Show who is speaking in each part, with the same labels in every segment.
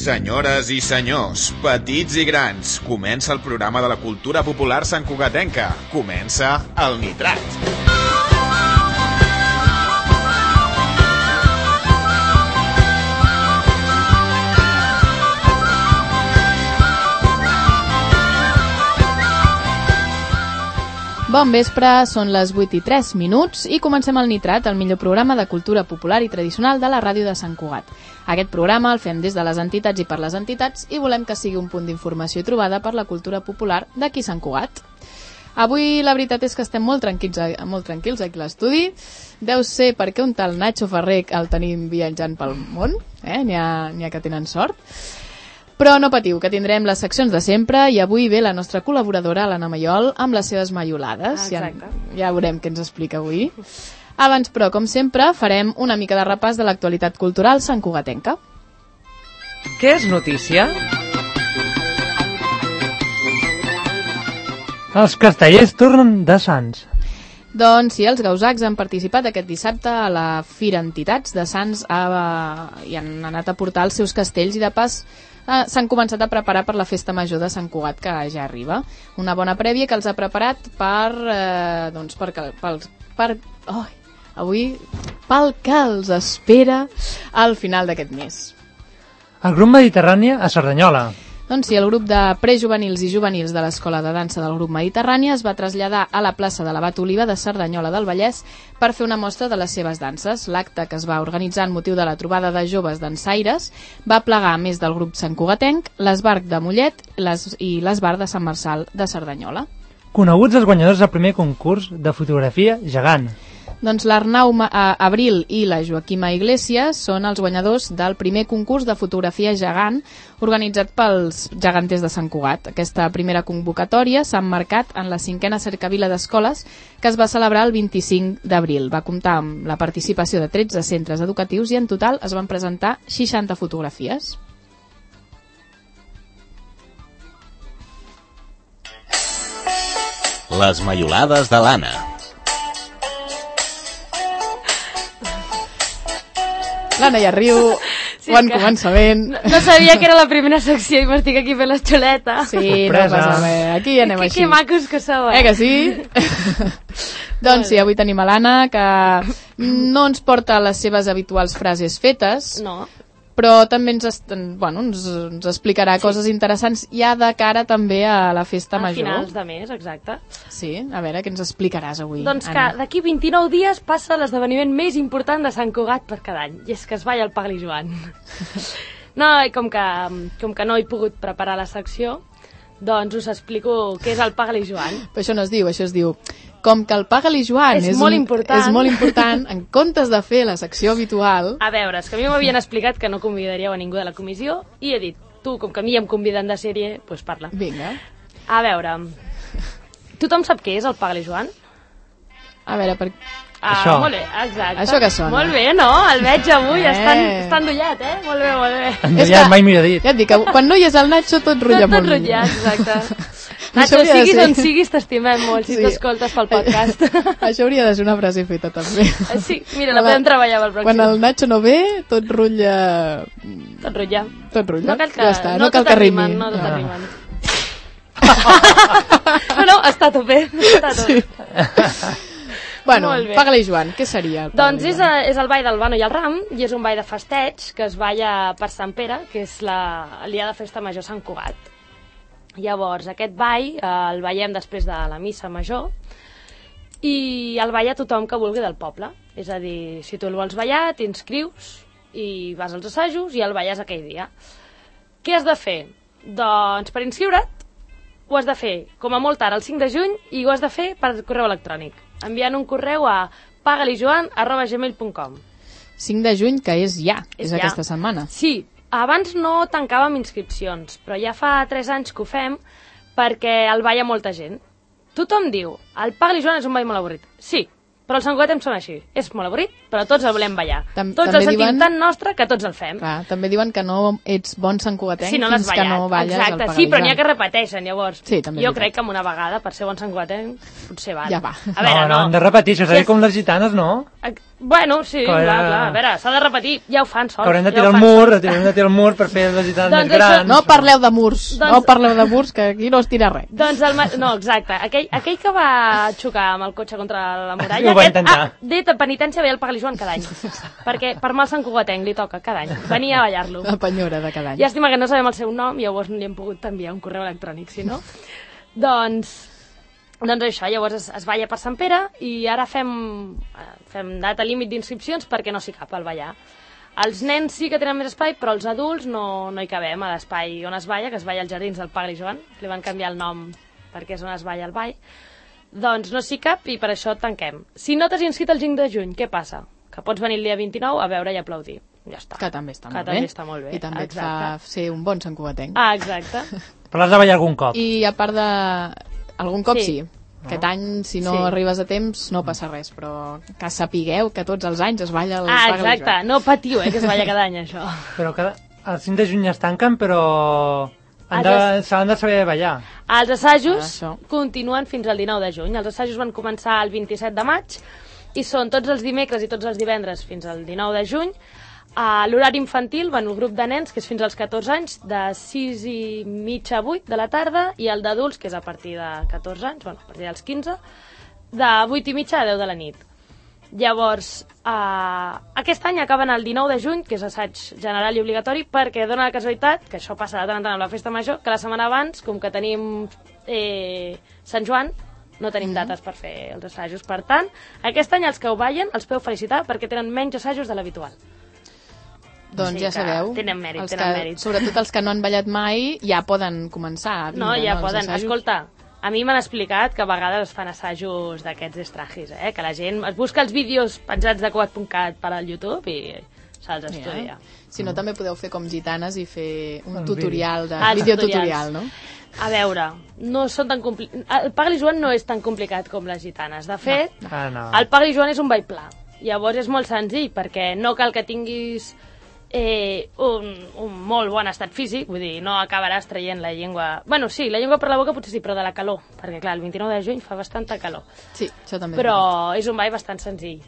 Speaker 1: Senyores i senyors, petits i grans, comença el programa de la cultura popular santcugatenca. Comença el Nitrat.
Speaker 2: Bon vespre, són les 8:03 i comencem el Nitrat, el millor programa de cultura popular i tradicional de la ràdio de Sant Cugat. Aquest programa el fem des de les entitats i per les entitats i volem que sigui un punt d'informació i trobada per la cultura popular d'aquí Sant Cugat. Avui la veritat és que estem molt tranquils aquí a l'estudi. Deu ser perquè un tal Nacho Ferrer el tenim viatjant pel món, n'hi ha que tenen sort. Però no patiu, que tindrem les seccions de sempre i avui ve la nostra col·laboradora, l'Anna Mayol, amb les seves maiolades. Ja veurem què ens explica avui. Abans, però, com sempre, farem una mica de repàs de l'actualitat cultural santcugatenca.
Speaker 3: Què és notícia?
Speaker 4: Els castellers tornen de Sants.
Speaker 2: Doncs sí, els gausacs han participat aquest dissabte a la Fira Entitats de Sants i han anat a portar els seus castells i de pas s'han començat a preparar per la festa major de Sant Cugat que ja arriba. Una bona prèvia que els ha preparat pel que els espera al final d'aquest mes.
Speaker 4: El grup Mediterrània a Cerdanyola.
Speaker 2: Doncs sí, el grup de prejuvenils i juvenils de l'Escola de Dansa del grup Mediterrània es va traslladar a la plaça de l'Abat Oliva de Cerdanyola del Vallès per fer una mostra de les seves danses. L'acte, que es va organitzar en motiu de la trobada de joves dansaires, va plegar, a més del grup santcugatenc, l'Esbarc de Mollet i l'Esbarc de Sant Marçal de Cerdanyola.
Speaker 4: Coneguts els guanyadors del primer concurs de fotografia gegant.
Speaker 2: Doncs l'Arnau Abril i la Joaquima Iglesias són els guanyadors del primer concurs de fotografia gegant organitzat pels geganters de Sant Cugat. Aquesta primera convocatòria s'ha emmarcat en la 5a cercavila d'escoles que es va celebrar el 25 d'abril. Va comptar amb la participació de 13 centres educatius i en total es van presentar 60 fotografies.
Speaker 1: Les maiolades de l'Anna.
Speaker 2: L'Anna ja riu, sí, bon començament.
Speaker 5: No sabia que era la primera secció i m'estic aquí fent l'esxoleta.
Speaker 2: Sí, no passa res, aquí anem així.
Speaker 5: Que macos que sou,
Speaker 2: que sí? Doncs sí, avui tenim a l'Anna, que no ens porta les seves habituals frases fetes,
Speaker 5: no,
Speaker 2: però també ens explicarà coses interessants ja de cara també a la festa major.
Speaker 5: A finals de mes, exacte.
Speaker 2: Sí, a veure, què ens explicaràs avui,
Speaker 5: doncs
Speaker 2: Anna?
Speaker 5: Que d'aquí 29 dies passa l'esdeveniment més important de Sant Cugat per cada any, i és que es balla el Pagli Joan. No, i com que no he pogut preparar la secció, doncs us explico què és el Pagli Joan.
Speaker 2: Però això no es diu, això es diu... Com que el Pagli Joan és molt important, en comptes de fer la secció habitual...
Speaker 5: A veure, és que a mi m'havien explicat que no convidaríeu a ningú de la comissió i he dit, tu, com que a mi em conviden de sèrie, doncs parla.
Speaker 2: Vinga.
Speaker 5: A veure, tothom sap què és el Pagli Joan?
Speaker 2: A veure, per...
Speaker 4: Això.
Speaker 5: Molt bé, exacte.
Speaker 2: Això que sona.
Speaker 5: Molt bé, no? El veig avui, està endollat, Molt bé, molt bé.
Speaker 4: Endollat, mai millor dit.
Speaker 2: Ja et dic, que quan no hi és el Nacho tot rutlla molt.
Speaker 5: Tot rutllat, exacte. Nacho, siguis on siguis, t'estimem molt, si t'escoltes pel podcast.
Speaker 2: Això hauria de ser una frase feta, també.
Speaker 5: Sí, mira, la podem treballar pel pròxim.
Speaker 2: Quan el Nacho no ve, tot rutlla...
Speaker 5: Tot rutlla.
Speaker 2: Tot rutlla.
Speaker 5: No cal que rimi. No tot arrimen. No, està tot bé. Sí.
Speaker 2: Bueno, Pagli Joan, què seria?
Speaker 5: Doncs és el ball del Bano i el Ram, i és un ball de festeig que es balla per Sant Pere, que és el dia de festa major Sant Cugat. Llavors, aquest ball el ballem després de la missa major i el balla tothom que vulgui del poble. És a dir, si tu el vols ballar, t'inscrius i vas als assajos i el balles aquell dia. Què has de fer? Doncs per inscriure't ho has de fer com a molt tard el 5 de juny i ho has de fer per correu electrònic, enviant un correu a pagalijoan@gmail.com.
Speaker 2: 5 de juny, que és ja, és aquesta setmana.
Speaker 5: Sí. Abans no tancàvem inscripcions, però ja fa 3 anys que ho fem perquè el balla molta gent. Tothom diu, el Pagli Joan és un ball molt avorrit. Sí, però els santcugatencs són així. És molt avorrit, però tots el volem ballar. Tots el sentim tan nostre que tots el fem.
Speaker 2: Clar, també diuen que no ets bon santcugatenc fins que no balles
Speaker 5: el Pagli Joan. Sí, però n'hi ha que repeteixen, llavors.
Speaker 2: Sí,
Speaker 5: jo crec que amb una vegada, per ser bon santcugatenc, potser val.
Speaker 2: Ja va.
Speaker 5: A veure,
Speaker 4: no, hem de repetir, això és com les gitanes, no?
Speaker 5: Bueno, sí,
Speaker 4: Que
Speaker 5: clar, a veure, s'ha de repetir, ja ho fan sols.
Speaker 4: Que haurem de tirar el mur per fer les gitanes
Speaker 5: Doncs
Speaker 4: més grans.
Speaker 2: No parleu de murs, que aquí no es tira res.
Speaker 5: Doncs no, exacte. Aquell que va xocar amb el cotxe contra la muralla...
Speaker 4: Ho va intentar.
Speaker 5: De penitència veia el Pagli Joan cada any. Perquè per mal Sant Cugatenc li toca cada any. Venia a ballar-lo.
Speaker 2: La penyora de cada any.
Speaker 5: Llàstima que no sabem el seu nom, llavors no li hem pogut enviar un correu electrònic, si no. Doncs això, llavors es balla per Sant Pere i ara fem data límit d'inscripcions perquè no s'hi cap al ballar. Els nens sí que tenen més espai, però els adults no hi cabem a l'espai on es balla, que es balla als jardins del Pagli Joan. Li van canviar el nom perquè és on es balla el ball. Doncs no s'hi cap i per això tanquem. Si no t'has inscrit el 5 de juny, què passa? Que pots venir el dia 29 a veure i aplaudir. Ja està.
Speaker 2: Que també està molt bé. I també et fa ser un bon santcugatenc.
Speaker 5: Ah, exacte.
Speaker 4: Però l'has de ballar algun cop.
Speaker 2: I a part de... Algun cop sí. Aquest any, si no arribes a temps, no passa res, però que sapigueu que tots els anys es balla el Pagli Joan.
Speaker 5: Exacte, no patiu, que es balla cada any, això.
Speaker 4: Però el 5 de juny es tanquen, però s'han de saber ballar.
Speaker 5: Els assajos continuen fins al 19 de juny. Els assajos van començar el 27 de maig i són tots els dimecres i tots els divendres fins al 19 de juny. A l'horari infantil, el grup de nens, que és fins als 14 anys, de 6:30 a 8 de la tarda, i el d'adults, que és a partir de 14 anys, a partir dels 15, de 8:30 a 10 de la nit. Llavors, aquest any acaben el 19 de juny, que és assaig general i obligatori, perquè dona la casualitat, que això passa de tant en tant amb la festa major, que la setmana abans, com que tenim Sant Joan, no tenim dates per fer els assajos. Per tant, aquest any els que ho ballen els podeu felicitar perquè tenen menys assajos de l'habitual.
Speaker 2: Doncs ja sabeu,
Speaker 5: tenen mèrit.
Speaker 2: Sobretot els que no han ballat mai ja poden començar a vindre,
Speaker 5: no, ja poden. Escolta, a mi m'han explicat que a vegades es fan assajos d'aquests estragis, que la gent es busca els vídeos penjats de coat.cat per al YouTube i se'ls estudia.
Speaker 2: Si no, també podeu fer com gitanes i fer un tutorial, videotutorial, no?
Speaker 5: A veure, no són tan el Pagli Joan no és tan complicat com les gitanes. De fet, el Pagli Joan és un ball pla. Llavors és molt senzill, perquè no cal que tinguis un molt bon estat físic, vull dir, no acabaràs traient la llengua... Bueno, sí, la llengua per la boca potser sí, però de la calor, perquè clar, el 29 de juny fa bastanta calor.
Speaker 2: Sí, això també.
Speaker 5: Però és un ball bastant senzill.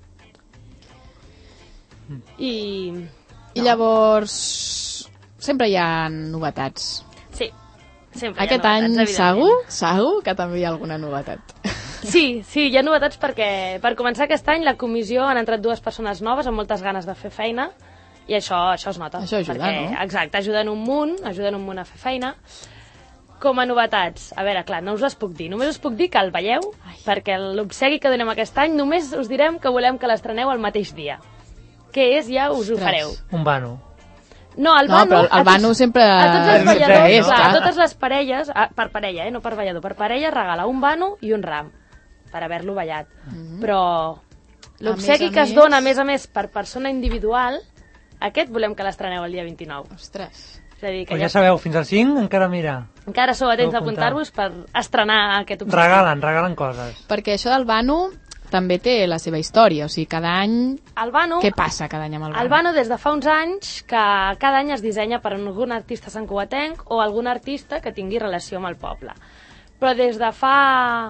Speaker 5: I
Speaker 2: llavors sempre hi ha novetats.
Speaker 5: Sí, sempre
Speaker 2: hi ha novetats. Aquest any segur que també hi ha alguna novetat.
Speaker 5: Sí, hi ha novetats perquè per començar aquest any la comissió han entrat 2 persones noves amb moltes ganes de fer feina. I això es nota.
Speaker 2: Això ajuda, no?
Speaker 5: Exacte, ajuden un munt a fer feina. Com a novetats, a veure, clar, no us les puc dir. Només us puc dir que el balleu, perquè l'obsegui que donem aquest any només us direm que volem que l'estreneu el mateix dia. Què és, ja us ho fareu.
Speaker 4: Un vano.
Speaker 5: No, el vano...
Speaker 2: No, però el vano sempre...
Speaker 5: A tots els balladors, a totes les parelles, per parella, no per ballador, per parella regala un vano i un ram, per haver-lo ballat. Però l'obsegui que es dona, a més, per persona individual... Aquest volem que l'estreneu el dia 29.
Speaker 2: Ostres.
Speaker 5: És a dir, que
Speaker 4: ja sabeu, fins al 5 encara mira.
Speaker 5: Encara sou a temps d'apuntar-vos per estrenar aquest obsequi.
Speaker 4: Regalen coses.
Speaker 2: Perquè això del vano també té la seva història, o sigui, cada any...
Speaker 5: El vano...
Speaker 2: Què passa cada any amb el vano?
Speaker 5: El vano des de fa uns anys que cada any es dissenya per algun artista santcugatenc o algun artista que tingui relació amb el poble. Però des de fa...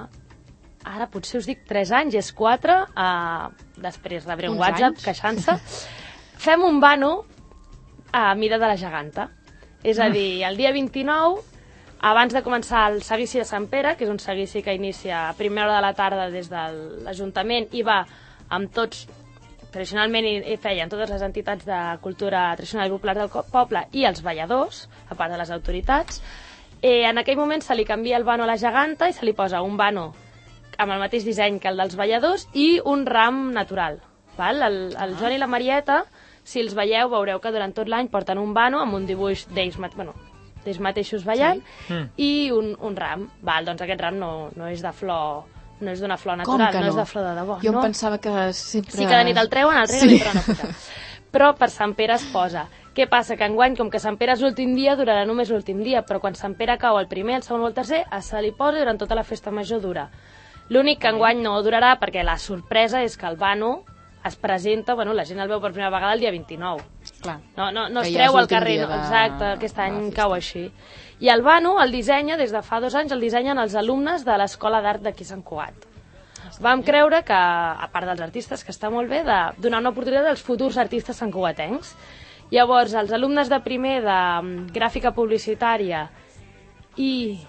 Speaker 5: Ara potser us dic 3 anys, és 4, després rebré un WhatsApp queixant-se. Fem un vano a mida de la geganta. És a dir, el dia 29, abans de començar el seguici de Sant Pere, que és un seguici que inicia a primera hora de la tarda des de l'Ajuntament i va amb tots, tradicionalment hi feien totes les entitats de cultura tradicional i popular del poble i els balladors, a part de les autoritats. En aquell moment se li canvia el vano a la geganta i se li posa un vano amb el mateix disseny que el dels balladors i un ram natural. El Joan i la Marieta, si els veieu, veureu que durant tot l'any porten un vano amb un dibuix d'ells mateixos ballant i un ram. Doncs aquest ram no és de flor, no és d'una flor natural, no és de flor de debò.
Speaker 2: Jo em pensava que sempre...
Speaker 5: Sí, cada nit el treuen, i tornen a posar. Però per Sant Pere es posa. Què passa? Que enguany, com que Sant Pere és l'últim dia, durarà només l'últim dia, però quan Sant Pere cau el primer, el segon o el tercer, se li posa i durant tota la festa major dura. L'únic que enguany no durarà, perquè la sorpresa és que el vano es presenta, la gent el veu per primera vegada el dia 29.
Speaker 2: Clar.
Speaker 5: No es treu al carrer, exacte, aquest any cau així. I el vano el dissenya, des de fa 2 anys, el dissenyen els alumnes de l'Escola d'Art d'aquí Sant Cugat. vam creure que, a part dels artistes, que està molt bé, de donar una oportunitat als futurs artistes santcugatencs. Llavors, els alumnes de primer de gràfica publicitària i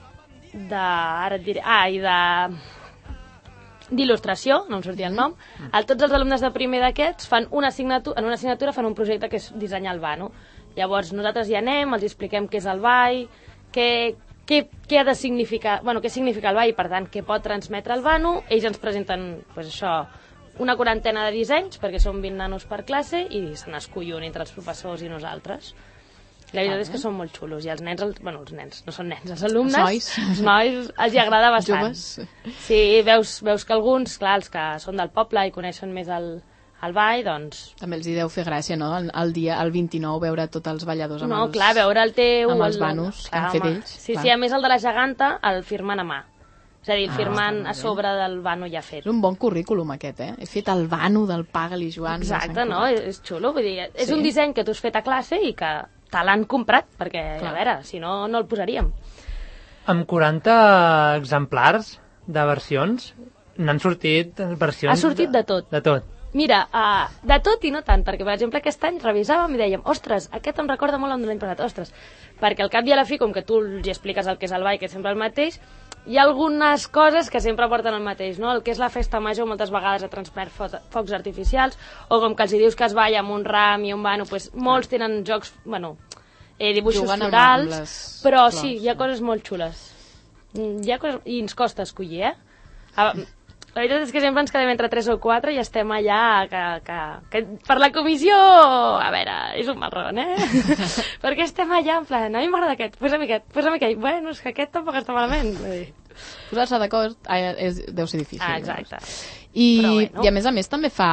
Speaker 5: d'il·lustració, no em sortia el nom, tots els alumnes de primer d'aquests fan en una assignatura fan un projecte que és dissenyar el vano. Llavors nosaltres hi anem, els expliquem què és el ball, què ha de significar, què significa el ball, per tant, què pot transmetre el vano. Ells ens presenten, una 40 de dissenys, perquè són 20 nanos per classe, i se n'escull un entre els professors i nosaltres. La veritat és que són molt xulos, i els nens, els nens, no són nens, els alumnes, els nois, els hi agrada bastant.
Speaker 2: Joves.
Speaker 5: Sí, veus que alguns, clar, els que són del poble i coneixen més el ball, doncs...
Speaker 2: També els hi deu fer gràcia, no?, el 29, veure tots els balladors amb
Speaker 5: No, clar, veure el teu...
Speaker 2: amb els vanos que han fet ells.
Speaker 5: Sí, a més el de la geganta el firmen a mà. És a dir, el firmen a sobre del vano ja fet.
Speaker 2: És un bon currículum aquest, He fet el vano del Pagal·li Joan.
Speaker 5: Exacte, no? És xulo, vull dir, és un disseny que tu has fet a classe i que te l'han comprat, perquè, a veure, si no, no el posaríem.
Speaker 4: Amb 40 exemplars de versions, n'han sortit versions...
Speaker 5: Ha sortit de tot.
Speaker 4: De tot.
Speaker 5: Mira, de tot i no tant, perquè, per exemple, aquest any revisàvem i dèiem, ostres, aquest em recorda molt l'any passat, ostres, perquè al cap i a la fi, com que tu els expliques el que és el ball, que és sempre el mateix, hi ha algunes coses que sempre porten el mateix, no? El que és la festa major moltes vegades ha transmès focs artificials, o com que els dius que es balla amb un ram i un vano, doncs molts tenen jocs, dibuixos florals, però sí, hi ha coses molt xules. Hi ha coses... I ens costa escollir, La veritat és que sempre ens quedem entre 3 o 4 i estem allà que per la comissió, a veure, és un marrón, perquè estem allà en plan, a mi m'agrada aquest, posa'm aquell, bueno, és que aquest tampoc està malament.
Speaker 2: Posar-se d'acord deu ser difícil.
Speaker 5: Exacte.
Speaker 2: I a més també fa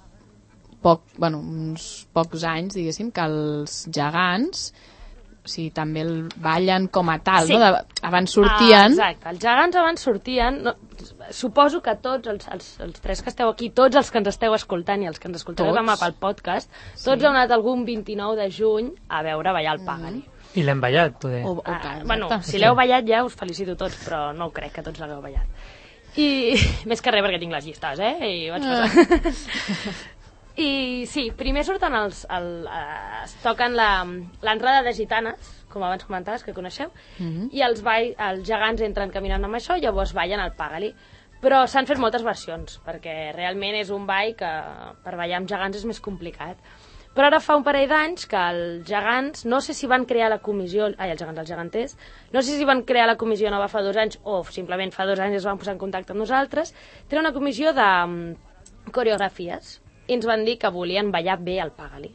Speaker 2: uns pocs anys, diguéssim, que els gegants també el ballen com a tal, no? Abans sortien...
Speaker 5: Exacte, els gegants abans sortien... Suposo que tots, els 3 que esteu aquí, tots els que ens esteu escoltant i els que ens escoltareu demà pel podcast, tots heu anat algun 29 de juny a veure ballar el Pagal·li.
Speaker 4: I l'hem ballat, poder.
Speaker 5: Si l'heu ballat ja us felicito tots, però no crec que tots l'hagueu ballat. I més que res perquè tinc les llistes, I vaig passar... I sí, primer surten es toquen l'entrada de gitanes, com abans comentaves, que coneixeu, i els gegants entren caminant amb això, llavors ballen el Pagal·li. Però s'han fet moltes versions, perquè realment és un ball que per ballar amb gegants és més complicat. Però ara fa un parell d'anys que els gegants, no sé si van crear la comissió, els geganters, no sé si van crear la comissió nova fa 2 anys o simplement fa 2 anys es van posar en contacte amb nosaltres, tenen una comissió de coreografies, i ens van dir que volien ballar bé el Pagal·li,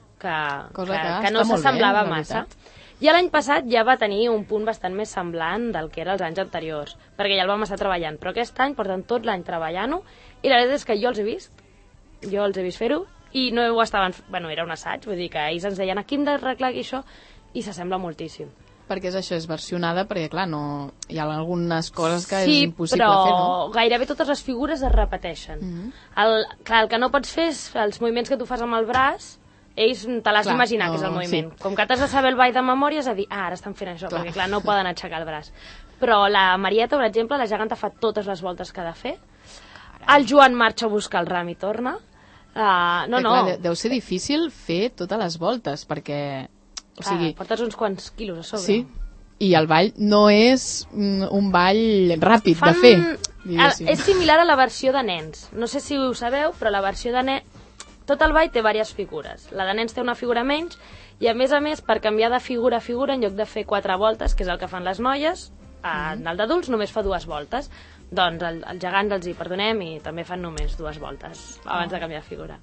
Speaker 5: que no s'assemblava massa. I l'any passat ja va tenir un punt bastant més semblant del que era els anys anteriors, perquè ja el vam estar treballant, però aquest any porten tot l'any treballant-ho, i la veritat és que jo els he vist fer-ho, i no ho estaven... era un assaig, vull dir que ells ens deien aquí hem d'arreglar això, i s'assembla moltíssim.
Speaker 2: Perquè és això, és versionada, perquè clar, hi ha algunes coses que és impossible fer, no?
Speaker 5: Sí, però gairebé totes les figures es repeteixen. El que no pots fer és els moviments que tu fas amb el braç, ells te l'has d'imaginar, que és el moviment. Com que t'has de saber el ball de memòria, és a dir, ara estan fent això, perquè clar, no poden aixecar el braç. Però la Marieta, per exemple, la geganta fa totes les voltes que ha de fer, el Joan marxa a buscar el ram i torna.
Speaker 2: Clar, deu ser difícil fer totes les voltes, perquè...
Speaker 5: portes uns quants quilos a sobre.
Speaker 2: Sí, i el ball no és un ball ràpid de fer.
Speaker 5: És similar a la versió de nens. No sé si ho sabeu, però la versió de nens... Tot el ball té diverses figures. La de nens té una figura menys, i a més, per canviar de figura a figura, en lloc de fer 4 voltes, que és el que fan les noies, el d'adults només fa 2 voltes. Doncs els gegants els hi perdonem i també fan només 2 voltes abans de canviar de figura.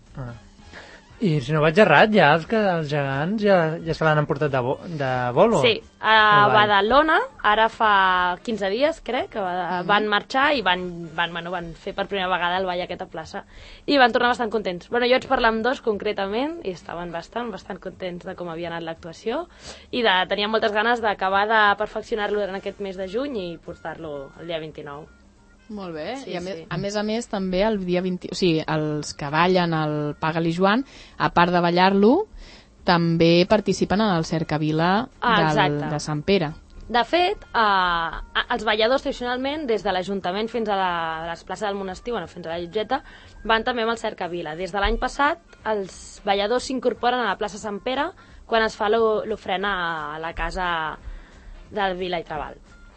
Speaker 4: I si no vaig errat, ja els gegants ja se l'han emportat de bolo?
Speaker 5: Sí, a Badalona, ara fa 15 dies, crec, que van marxar i van fer per primera vegada el ball a aquesta plaça. I van tornar bastant contents. Jo vaig parlar amb 2 concretament i estaven bastant contents de com havia anat l'actuació i tenien moltes ganes d'acabar de perfeccionar-lo durant aquest mes de juny i portar-lo el dia 29.
Speaker 2: Molt bé, i a més també el dia 20, o sigui, els que ballen el Pagal·li Joan, a part de ballar-lo, també participen en el Cercavila de Sant Pere.
Speaker 5: De fet, els balladors tradicionalment, des de l'Ajuntament fins a les places del monestir, fins a la Llotgeta, van també amb el cercavila. Des de l'any passat, els balladors s'incorporen a la plaça Sant Pere quan es fa l'ofrena a la casa del Vila i Treball.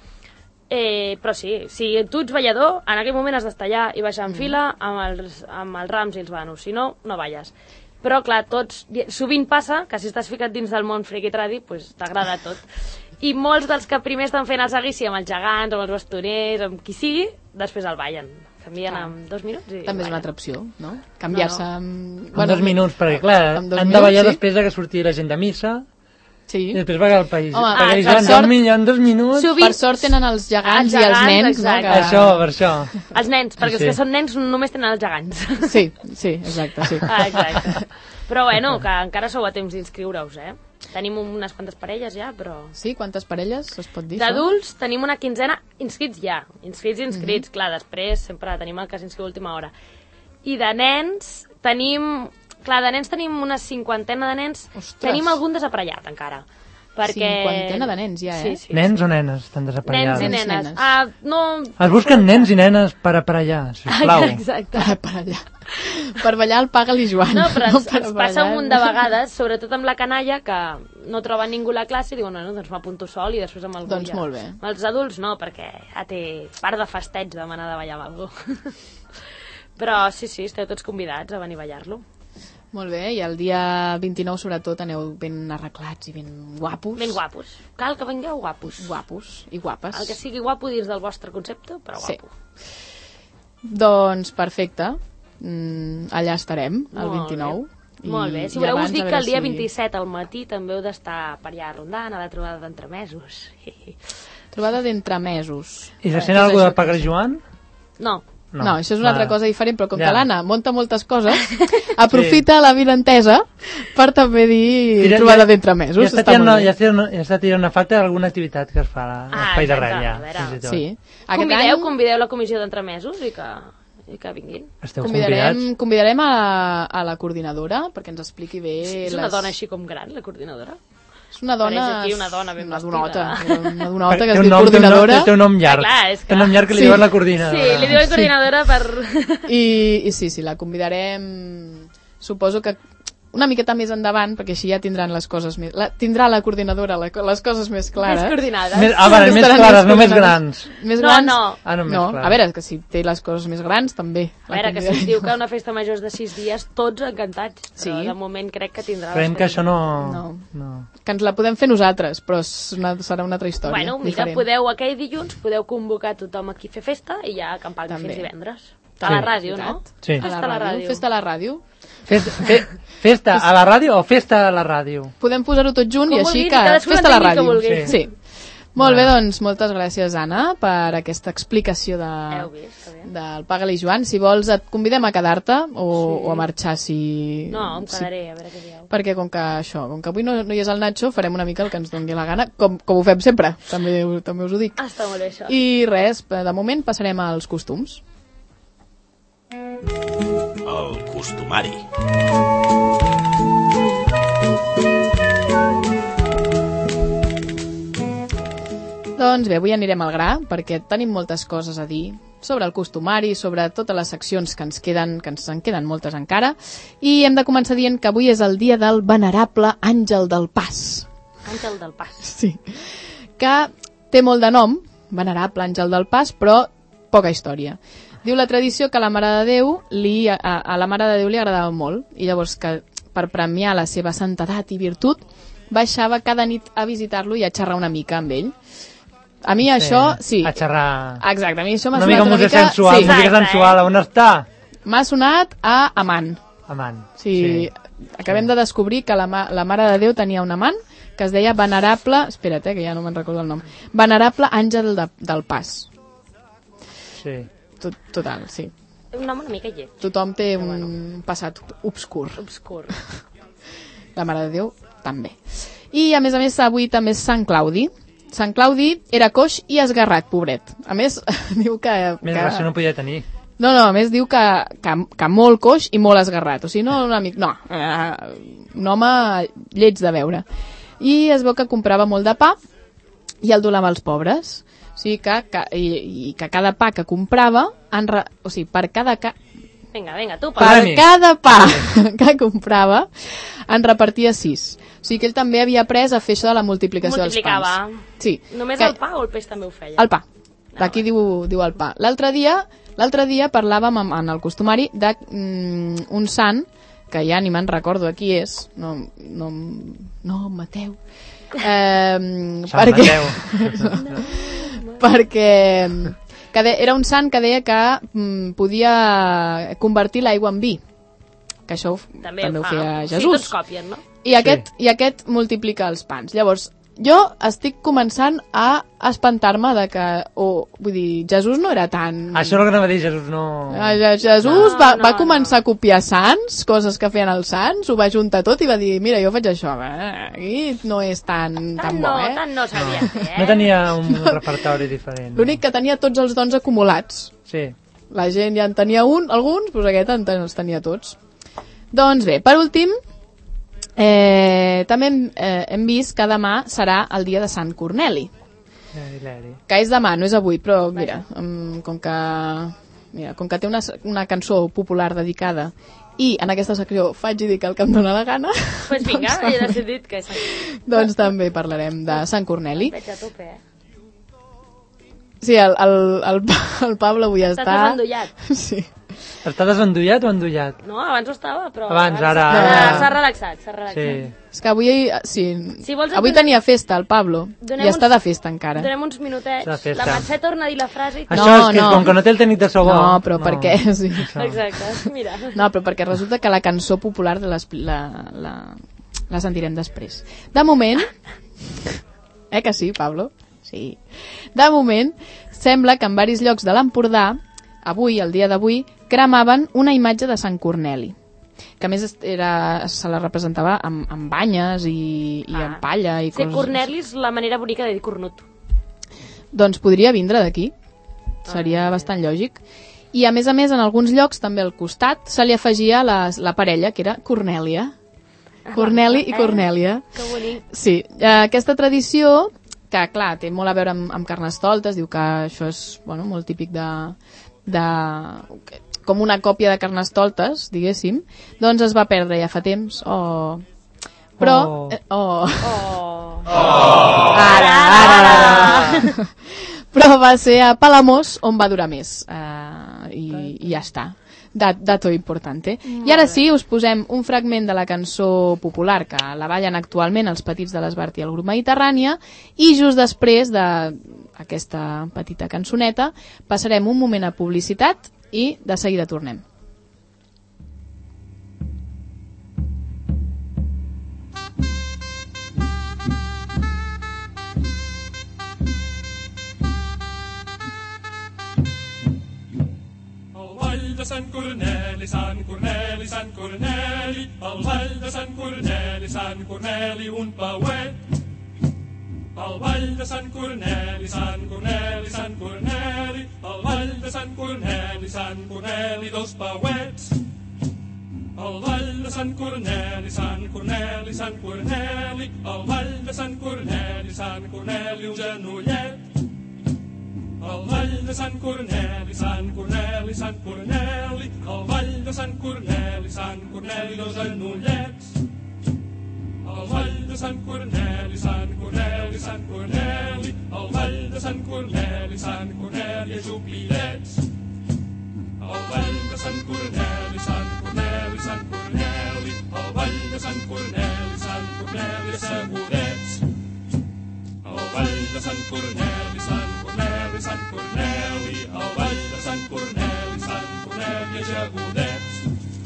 Speaker 5: Però sí, si tu ets ballador, en aquell moment has d'estar allà i baixar en fila amb els rams i els banos, si no, no balles. Però, clar, sovint passa que si estàs ficat dins del món friqui tradi, t'agrada tot. I molts dels que primer estan fent el seguici amb els gegants, amb els bastoners, amb qui sigui, després el ballen. Canvien en 2 minuts i
Speaker 2: també és una altra opció, no? Canviar-se
Speaker 4: en 2 minuts, perquè clar, han de ballar després que surti la gent de missa i després va al país. Perquè en 2 minuts...
Speaker 2: Per sort tenen els gegants i els nens.
Speaker 4: Per això.
Speaker 5: Els nens, perquè els que són nens només tenen els gegants.
Speaker 2: Sí, exacte, sí.
Speaker 5: Exacte. Però bueno, que encara sou a temps d'inscriure-us, Tenim unes quantes parelles ja, però...
Speaker 2: Sí, quantes parelles es pot dir?
Speaker 5: D'adults tenim una quinzena inscrits ja. Inscrits, clar, després sempre tenim el que s'inscriu a última hora. I de nens tenim... Clar, de nens tenim una 50ena de nens. Ostres. Tenim algun desaparellat encara. Perquè...
Speaker 2: 50ena de nens ja,
Speaker 5: Sí.
Speaker 4: Nens o nenes estan desaparellades?
Speaker 5: Nens i nenes. No...
Speaker 4: Es busquen nens i nenes per aparellar, sisplau.
Speaker 5: Exacte.
Speaker 2: Per aparellar. Per ballar el Paga-li Joan.
Speaker 5: No, però ens passa un munt de vegades, sobretot amb la canalla, que no troben ningú a la classe i diuen, no, doncs m'apunto sol i després amb algú
Speaker 2: doncs molt bé.
Speaker 5: Amb els adults no, perquè ja té part de festeig demanar de ballar amb algú. Però sí, esteu tots convidats a venir a ballar-lo.
Speaker 2: Molt bé, i el dia 29 sobretot aneu ben arreglats i ben guapos.
Speaker 5: Ben guapos. Cal que vengueu guapos.
Speaker 2: Guapos i guapes.
Speaker 5: El que sigui guapo dins del vostre concepte, però guapo.
Speaker 2: Sí. Doncs perfecte. Allà estarem, el 29.
Speaker 5: Molt bé. Si voleu us dic que el dia 27 al matí també heu d'estar per allà rondant a la trobada d'entremesos.
Speaker 2: Trobada d'entremesos.
Speaker 4: I se sent alguna de Paga-li Joan?
Speaker 2: No, això és una altra cosa diferent, però com que l'Anna munta moltes coses, aprofita la vinentesa per també dir trobada d'entremesos.
Speaker 4: Ja està tirant una falta d'alguna activitat que es fa a l'Espai de Rella.
Speaker 2: Sí.
Speaker 5: Convideu la comissió d'entremesos i que vinguin.
Speaker 2: Convidarem a la coordinadora perquè ens expliqui bé...
Speaker 5: És una dona així com gran, la coordinadora?
Speaker 2: És una dona...
Speaker 5: Aquí una dona ben vestida.
Speaker 2: Una donota que es diu coordinadora.
Speaker 4: Té un nom llarg. Té un nom llarg que li diuen la coordinadora.
Speaker 5: Sí, li diuen coordinadora per...
Speaker 2: I sí, la convidarem... Suposo que una miqueta més endavant, perquè així ja tindran les coses més... Tindrà la coordinadora les coses més clares.
Speaker 5: Més coordinades.
Speaker 4: Més clares, no més grans.
Speaker 2: Més grans?
Speaker 5: No.
Speaker 2: A veure, que si té les coses més grans, també.
Speaker 5: A veure, que si es diu que una festa major és de 6 dies, tots encantats. Però de moment crec que tindrà...
Speaker 4: Creiem que això no...
Speaker 2: Que ens la podem fer nosaltres, però serà una altra història.
Speaker 5: Bueno, mira, aquell dilluns podeu convocar tothom aquí a fer festa i ja acampar fins divendres. A la ràdio, no?
Speaker 4: Sí.
Speaker 2: Festa a la ràdio.
Speaker 4: Festa a la ràdio o festa a la ràdio?
Speaker 2: Podem posar-ho tot junt i així que festa a la ràdio. Sí. Molt bé, doncs moltes gràcies, Anna, per aquesta explicació del Paga-li Joan. Si vols et convidem a quedar-te o a marxar si...
Speaker 5: No, em quedaré, a veure què dieu.
Speaker 2: Perquè com que avui no hi és el Nacho, farem una mica el que ens doni la gana, com ho fem sempre, també us ho dic.
Speaker 5: Està molt bé, això.
Speaker 2: I res, de moment passarem als costums.
Speaker 1: El costumari.
Speaker 2: Doncs bé, avui anirem al gra, perquè tenim moltes coses a dir sobre el costumari, sobre totes les seccions que ens en queden moltes encara, i hem de començar dient que avui és el dia del venerable Àngel del Pas.
Speaker 5: Àngel del Pas.
Speaker 2: Sí. Que té molt de nom, venerable Àngel del Pas, però poca història. Diu la tradició que a la Mare de Déu li agradava molt, i llavors que per premiar la seva santedat i virtut baixava cada nit a visitar-lo i a xerrar una mica amb ell. A mi això, sí.
Speaker 4: A xerrar...
Speaker 2: Exacte, a mi això m'ha
Speaker 4: sonat una mica...
Speaker 2: sensual,
Speaker 4: sí. Música sensual, on està?
Speaker 2: M'ha sonat a amant.
Speaker 4: Amant,
Speaker 2: sí. Acabem de descobrir que la Mare de Déu tenia un amant que es deia Venerable... Espera't, que ja no me'n recordo el nom. Venerable Àngel del Pas.
Speaker 4: Sí.
Speaker 2: Total, sí.
Speaker 5: Un nom una mica lleig.
Speaker 2: Tothom té un passat obscur. La Mare de Déu també. I a més, avui també és Sant Claudi. Sant Claudi era coix i esgarrat, pobret. A més, diu que...
Speaker 4: Més gràcia no podia tenir.
Speaker 2: No, a més diu que molt coix i molt esgarrat. O sigui, no un amic... No, un home lleig de veure. I es veu que comprava molt de pa i el donava als pobres. O sigui que cada pa que comprava, o sigui, per cada
Speaker 5: tu,
Speaker 2: per cada pa que comprava, en repartia 6. O sigui que ell també havia après a fer això de la multiplicació dels pans. Sí.
Speaker 5: Només el pa o el peix també ho feia?
Speaker 2: El pa. D'aquí diu el pa. L'altre dia parlàvem en el costumari d'un sant, que ja ni me'n recordo a qui és, no Mateu, perquè era un sant que deia que podia convertir l'aigua en vi, que això també ho feia Jesús.
Speaker 5: Sí, tots copien, no?
Speaker 2: I aquest multiplica els pans. Llavors, jo estic començant a espantar-me de que... vull dir, Jesús no era tan...
Speaker 4: Això és el que anava a dir, Jesús no...
Speaker 2: Jesús va començar a copiar sants, coses que feien els sants, ho va juntar tot i va dir, mira, jo faig això, aquí no és tan bo, eh?
Speaker 5: Tant no sabia fer, eh?
Speaker 4: No tenia un repertori diferent.
Speaker 2: L'únic que tenia tots els dons acumulats.
Speaker 4: Sí.
Speaker 2: La gent ja en tenia alguns, doncs aquest els tenia tots. Doncs bé, per últim... també hem vist que demà serà el dia de Sant Corneli, que és demà, no és avui, però mira, com que té una cançó popular dedicada i en aquesta secció faig i dic el que em dóna la gana,
Speaker 5: pues vinga, he decidit que
Speaker 2: doncs també parlarem de Sant Corneli.
Speaker 5: Veig a tope,
Speaker 2: Sí, el Pablo avui està...
Speaker 5: Estàs desendollat.
Speaker 2: Sí.
Speaker 4: Està desendollat o endollat?
Speaker 5: No, abans ho estava, però...
Speaker 4: Abans, ara...
Speaker 5: S'ha relaxat, Sí.
Speaker 2: És que avui... Sí. Avui tenia festa, el Pablo. I està de festa encara.
Speaker 5: Donem uns minutets. La Mercè torna a dir la frase...
Speaker 4: Això és que com que no té el tècnic de so bo...
Speaker 2: No, però per què? Sí.
Speaker 5: Exacte, mira.
Speaker 2: No, però perquè resulta que la cançó popular la sentirem després. De moment... Que sí, Pablo? Sí. De moment, sembla que en diversos llocs de l'Empordà, avui, el dia d'avui, cremaven una imatge de Sant Corneli, que a més se la representava amb banyes i amb palla i coses.
Speaker 5: Sí, Corneli és la manera bonica de dir cornut.
Speaker 2: Doncs podria vindre d'aquí, seria bastant lògic. I a més, en alguns llocs, també al costat, se li afegia la parella, que era Cornèlia. Corneli i Cornèlia.
Speaker 5: Que bonic.
Speaker 2: Sí, aquesta tradició, que clar, té molt a veure amb Carnestoltes, diu que això és molt típic com una còpia de Carnestoltes, diguéssim, doncs es va perdre ja fa temps. Però... Ara. Però va ser a Palamós on va durar més. I ja està. Dato importante. I ara sí, us posem un fragment de la cançó popular que la ballen actualment els petits de l'Esbart i el grup Mediterrània, i just després d'aquesta petita cançoneta passarem un moment a publicitat i de seguida tornem.
Speaker 6: Sant Corneli, Sant Corneli, Sant Corneli, al ball de Sant Corneli, Sant Corneli, un pauet. Al ball de Sant Corneli, Sant Corneli, Sant Corneli, al ball de Sant Corneli, Sant Corneli, dos pauets. Al ball de Sant Corneli, Sant Corneli, Sant Corneli, al ball de Sant Corneli, Sant Corneli, un genollet. Al ball de Sant Corneli, Sant Corneli, Sant Corneli, al ball de Sant Corneli, Sant Corneli, dos genollets. Al ball de Sant Corneli, Sant Corneli, Sant Corneli, al ball de Sant Corneli, Sant Corneli, ajupidets. Al ball de Sant Corneli, Sant Corneli, Sant Corneli, al ball de Sant Corneli, Sant Corneli, assegudets. Al ball de Sant Corneli, Sant Corneli, Sant Corneli, al ball de Sant Corneli, Sant Corneli, ajagudets.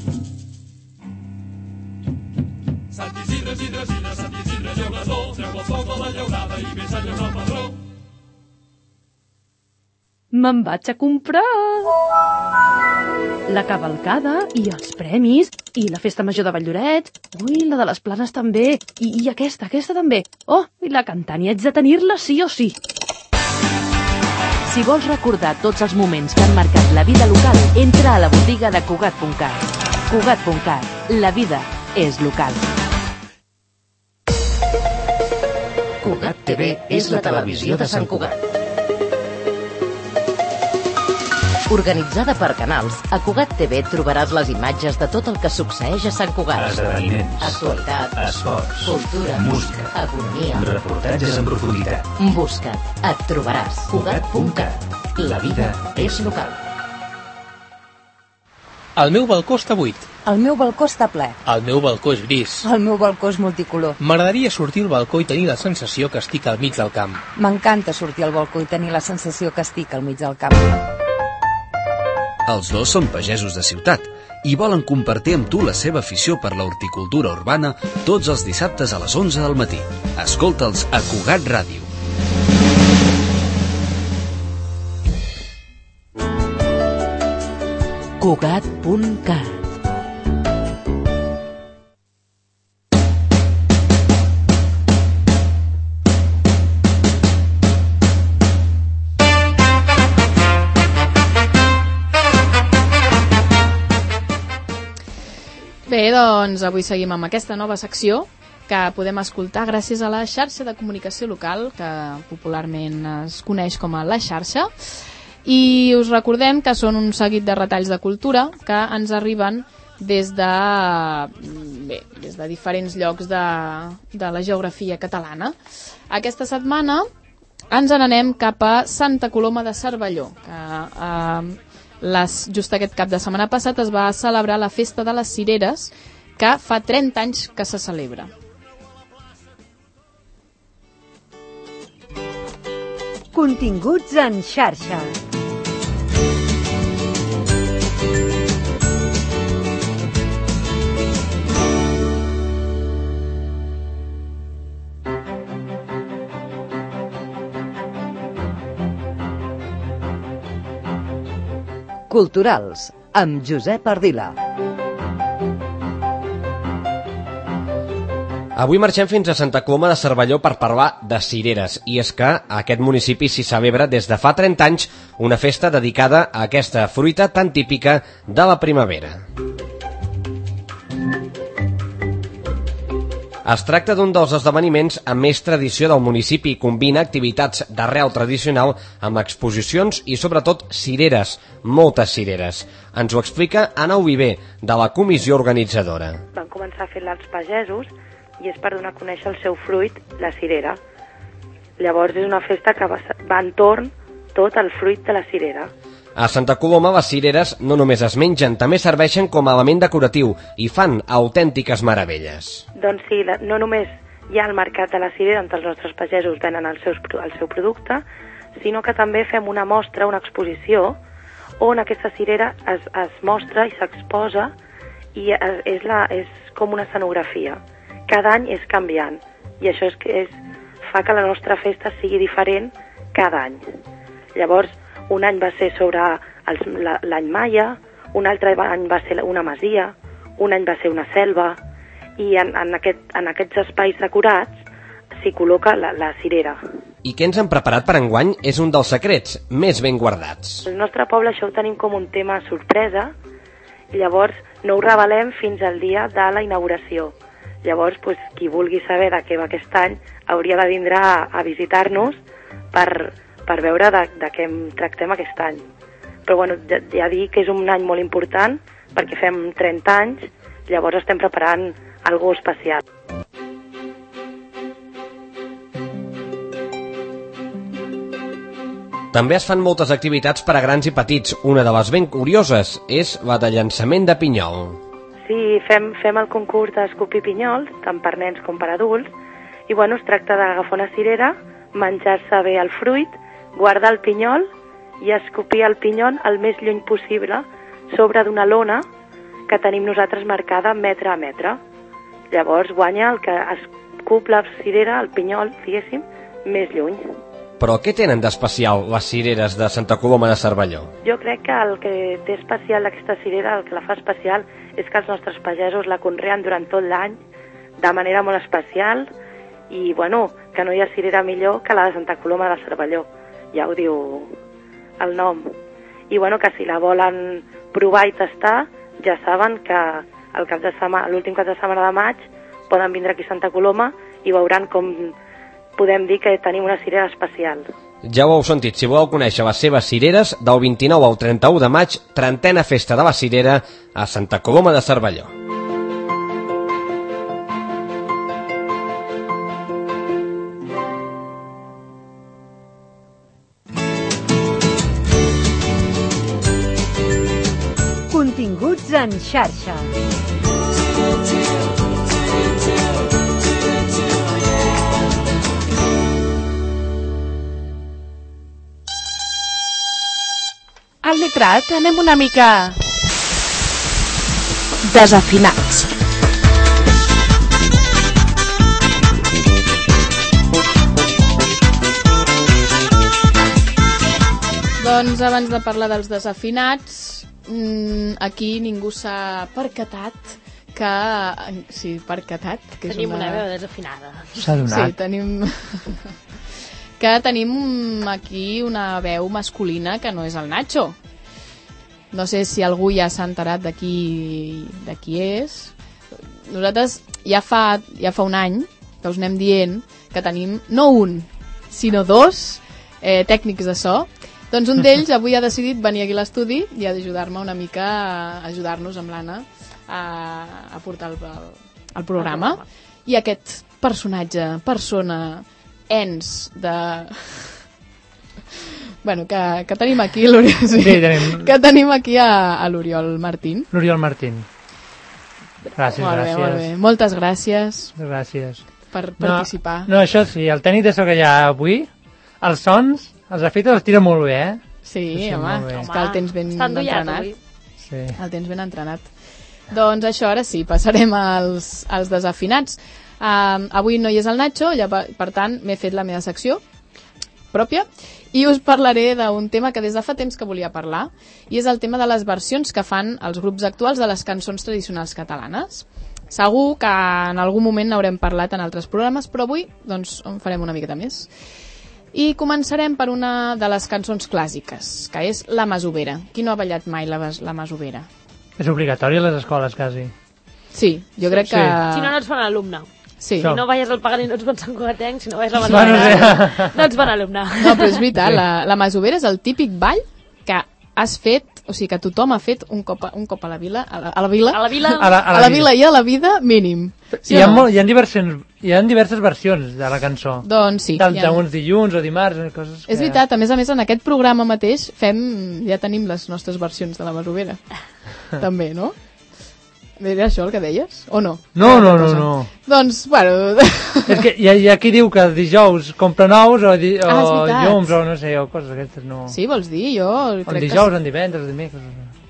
Speaker 6: Sant Isidre, Isidre, Isidre, Sant Isidre, llaurador, treu el foc de la llaurada i vés a llaurar el padró.
Speaker 7: Me'n vaig a comprar la cavalcada i els premis i la festa major de Valldorets. Ui, la de les Planes també. I aquesta també. Oh, i la cantant i haig de tenir-la sí o sí.
Speaker 8: Si vols recordar tots els moments que han marcat la vida local, entra a la botiga de Cugat.cat. Cugat.cat. La vida és local.
Speaker 9: Cugat TV és la televisió de Sant Cugat. Organitzada per canals, a Cugat TV trobaràs les imatges de tot el que succeeix a Sant Cugat.
Speaker 10: Esdeveniments,
Speaker 9: actualitat,
Speaker 10: esports,
Speaker 9: cultura,
Speaker 10: música,
Speaker 9: economia,
Speaker 10: reportatges en profunditat.
Speaker 9: Busca't, et trobaràs. Cugat.cat. La vida és local.
Speaker 11: El meu balcó està buit.
Speaker 12: El meu balcó està ple.
Speaker 11: El meu balcó és gris.
Speaker 12: El meu balcó és multicolor.
Speaker 11: M'agradaria sortir al balcó i tenir la sensació que estic al mig del camp.
Speaker 12: M'encanta sortir al balcó i tenir la sensació que estic al mig del camp.
Speaker 13: Els dos són pagesos de ciutat i volen compartir amb tu la seva afició per la horticultura urbana tots els dissabtes a les 11 del matí. Escolta'ls a Cugat Ràdio.
Speaker 8: Cugat.cat.
Speaker 2: Bé, doncs avui seguim amb aquesta nova secció que podem escoltar gràcies a la xarxa de comunicació local, que popularment es coneix com a La Xarxa, i us recordem que són un seguit de retalls de cultura que ens arriben des de diferents llocs de la geografia catalana. Aquesta setmana ens n'anem cap a Santa Coloma de Cervelló, que just aquest cap de setmana passat es va celebrar la Festa de les Cireres, que fa 30 anys que se celebra.
Speaker 14: Continguts en xarxa. Culturals, amb Josep Ardila.
Speaker 15: Avui marxem fins a Santa Coloma de Cervelló per parlar de cireres, i és que a aquest municipi s'hi celebra des de fa 30 anys una festa dedicada a aquesta fruita tan típica de la primavera. Es tracta d'un dels esdeveniments amb més tradició del municipi i combina activitats d'arrel tradicional amb exposicions i sobretot cireres, moltes cireres. Ens ho explica Anna Oliver, de la comissió organitzadora.
Speaker 16: Van començar a fer-la els pagesos i és per donar a conèixer el seu fruit, la cirera. Llavors és una festa que va entorn tot el fruit de la cirera.
Speaker 15: A Santa Coloma les cireres no només es mengen, també serveixen com a element decoratiu i fan autèntiques meravelles.
Speaker 16: Doncs sí, no només hi ha el mercat de la cirera on els nostres pagesos venen el seu producte, sinó que també fem una mostra, una exposició, on aquesta cirera es mostra i s'exposa i és com una escenografia. Cada any és canviant i això fa que la nostra festa sigui diferent cada any. Llavors, un any va ser sobre l'any maia, un altre any va ser una masia, un any va ser una selva, i en aquests espais decorats s'hi col·loca la cirera.
Speaker 15: I què ens han preparat per enguany és un dels secrets més ben guardats.
Speaker 16: Al nostre poble això ho tenim com un tema sorpresa, i llavors no ho revelem fins al dia de la inauguració. Llavors, qui vulgui saber de què va aquest any hauria de vindre a visitar-nos per veure de què tractem aquest any. Però bueno, ja dic que és un any molt important perquè fem 30 anys, llavors estem preparant alguna cosa especial.
Speaker 15: També es fan moltes activitats per a grans i petits. Una de les ben curioses és la de llançament de pinyol.
Speaker 16: Sí, fem el concurs d'escopir pinyols, tant per nens com per adults, i bueno, es tracta d'agafar una cirera, menjar-se bé el fruit, guardar el pinyol i escopir el pinyol el més lluny possible sobre d'una lona que tenim nosaltres marcada metre a metre. Llavors guanya el que escup la cirera, el pinyol, diguéssim, més lluny.
Speaker 15: Però què tenen d'especial les cireres de Santa Coloma de Cervelló?
Speaker 16: Jo crec que el que té especial d'aquesta cirera, el que la fa especial, és que els nostres pagesos la conreen durant tot l'any de manera molt especial i, bueno, que no hi ha cirera millor que la de Santa Coloma de Cervelló. Ja ho diu el nom. I, bueno, que si la volen provar i tastar, ja saben que l'últim cap de setmana de maig poden vindre aquí a Santa Coloma i veuran com podem dir que tenim una cirera especial.
Speaker 15: Ja ho heu sentit, si voleu conèixer les seves cireres, del 29 al 31 de maig, 30a Festa de la Cirera a Santa Coloma de Cervelló.
Speaker 14: Continguts en xarxa.
Speaker 7: Al Nitrat anem una mica desafinats.
Speaker 2: Doncs abans de parlar dels desafinats, aquí ningú s'ha percatat que... Sí, percatat. Que
Speaker 5: tenim una veu desafinada.
Speaker 4: S'ha donat.
Speaker 2: Sí, tenim... que tenim aquí una veu masculina que no és el Nacho. No sé si algú ja s'ha enterat de qui és. Nosaltres ja fa un any que us anem dient que tenim no un, sinó dos tècnics de so. Doncs un d'ells avui ha decidit venir aquí a l'estudi i ajudar-me una mica, a ajudar-nos amb l'Anna a portar el programa. I aquest persona, ens de... Bueno, que tenim aquí l'Oriol, sí, tenim... que tenim aquí a l'Oriol Martín.
Speaker 4: L'Oriol Martín. Gràcies,
Speaker 2: molt bé. Moltes gràcies.
Speaker 4: Gràcies.
Speaker 2: Per participar.
Speaker 4: No, això sí, el tècnic de so que hi ha avui, els sons, els efectes els tira molt bé,
Speaker 2: Sí, home, és que el tens ben entrenat.
Speaker 4: Sí.
Speaker 2: El tens ben entrenat. Doncs això, ara sí, passarem als desafinats. Avui no hi és el Nacho, per tant m'he fet la meva secció pròpia i us parlaré d'un tema que des de fa temps que volia parlar, i és el tema de les versions que fan els grups actuals de les cançons tradicionals catalanes. Segur que en algun moment n'haurem parlat en altres programes, però avui doncs en farem una miqueta més. I començarem per una de les cançons clàssiques, que és La Masovera. Qui no ha ballat mai la Masovera?
Speaker 4: És obligatori a les escoles, quasi.
Speaker 2: Sí, jo crec que...
Speaker 5: Si no, no ets bon alumne.
Speaker 2: Sí.
Speaker 5: Si no veies el Pagani no ets bon santcugatenc, si no veies la Masovera no ets bon alumne.
Speaker 2: No, però és veritat, la Masovera és el típic ball que has fet, o sigui que tothom ha fet un cop a la vila, a la vila i a la vida mínim.
Speaker 4: Sí, hi ha diverses versions de la cançó.
Speaker 2: Doncs sí.
Speaker 4: D'uns dilluns o dimarts, coses que...
Speaker 2: És veritat, a més en aquest programa mateix ja tenim les nostres versions de la Masovera. També, no? Era això el que deies? O no?
Speaker 4: No.
Speaker 2: Doncs, bueno...
Speaker 4: És que hi ha qui diu que dijous compra nous o llums o no sé, o coses aquestes, no...
Speaker 2: Sí, vols dir? Jo
Speaker 4: crec dijous, en divendres, dimecres...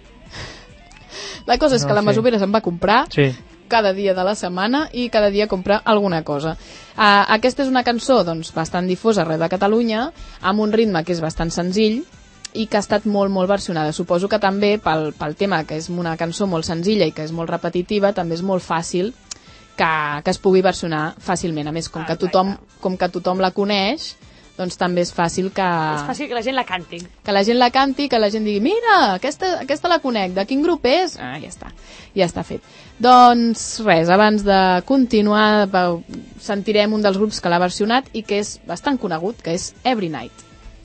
Speaker 2: La cosa és que la Masovera se'n va comprar cada dia de la setmana i cada dia comprar alguna cosa. Aquesta és una cançó doncs, bastant difosa arreu de Catalunya, amb un ritme que és bastant senzill, i que ha estat molt, molt versionada. Suposo que també pel tema que és una cançó molt senzilla i que és molt repetitiva, també és molt fàcil que es pugui versionar fàcilment. A més, com que tothom la coneix, doncs també és fàcil que...
Speaker 5: És fàcil que la gent la canti.
Speaker 2: Que la gent la canti, que la gent digui mira, aquesta la conec, de quin grup és? Ja està fet. Doncs res, abans de continuar sentirem un dels grups que l'ha versionat i que és bastant conegut, que és Every Night.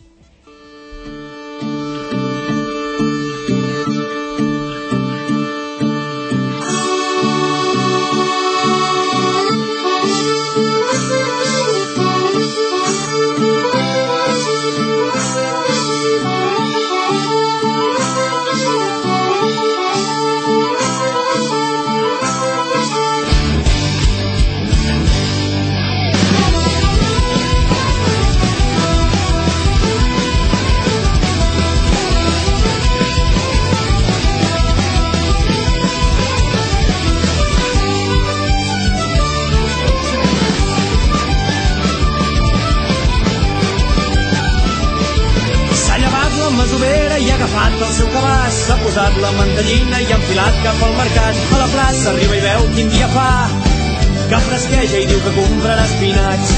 Speaker 17: El seu cabàs s'ha posat la mantellina i ha enfilat cap al mercat. A la plaça arriba i veu quin dia fa, que fresqueja i diu que comprarà espinacs.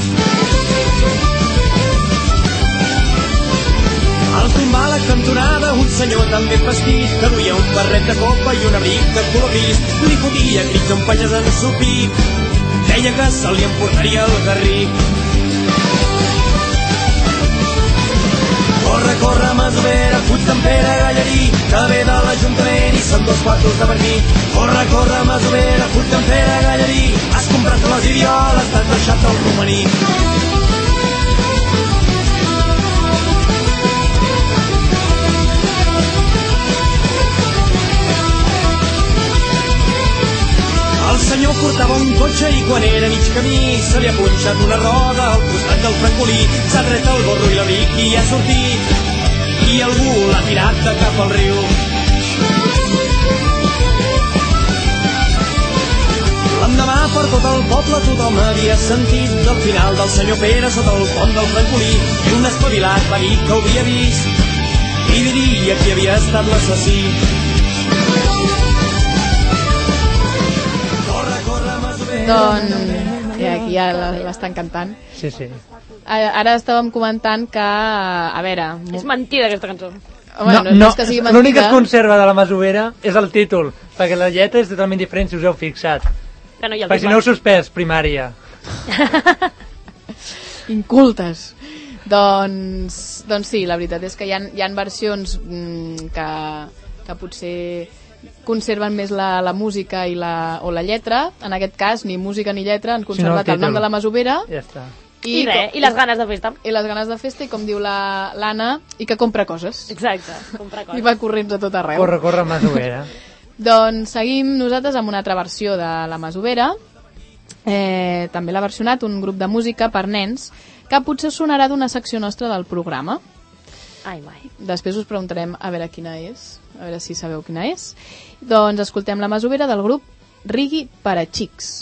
Speaker 17: Al tombar la cantonada un senyor tan ben vestit que duia un barret de copa i un abric de color vist. Li fotia crits a un pagès ensopit, deia que se li emportaria el garric. Corre, corre, Masovera, fuig Sant Pere Gallarí, que ve de l'Ajuntament i són 2 quartos de partit. Corre, corre, Masovera, fuig Sant Pere Gallarí, has comprat les idioles, t'has deixat el romaní. El senyor portava un cotxe i quan era mig camí se li ha punxat una roda al costat del francolí. S'ha tret el gorro i l'abric i ha sortit i algú l'ha tirat de cap al riu. L'endemà per tot el poble tothom havia sentit del final del senyor Pere sota el pont del francolí i un espavilat va dir que ho havia vist i diria qui havia estat l'assassí.
Speaker 2: Doncs aquí ja l'estan cantant.
Speaker 4: Sí, sí.
Speaker 2: Ara estàvem comentant que, a veure...
Speaker 5: És mentida aquesta cançó.
Speaker 2: Home, no és que sigui mentida.
Speaker 4: L'únic que es conserva de la Masovera és el títol, perquè la lletra és totalment diferent, si us heu fixat. Perquè si no heu suspès primària.
Speaker 2: Incultes. Doncs sí, la veritat és que hi ha versions que potser conserven més la música o la lletra. En aquest cas, ni música ni lletra, han conservat el nom de la Masovera.
Speaker 4: Ja està.
Speaker 5: I les ganes de festa.
Speaker 2: I les ganes de festa, i com diu l'Anna, i que compra coses.
Speaker 5: Exacte, compra coses.
Speaker 2: I va corrents a tot arreu.
Speaker 4: Corre, corre, Masovera.
Speaker 2: Doncs seguim nosaltres amb una altra versió de la Masovera. També l'ha versionat un grup de música per nens, que potser sonarà d'una secció nostra del programa.
Speaker 5: Ai, mai.
Speaker 2: Després us preguntarem a veure quina és, a veure si sabeu quina és. Doncs escoltem la Masovera del grup Rigui per a Xics.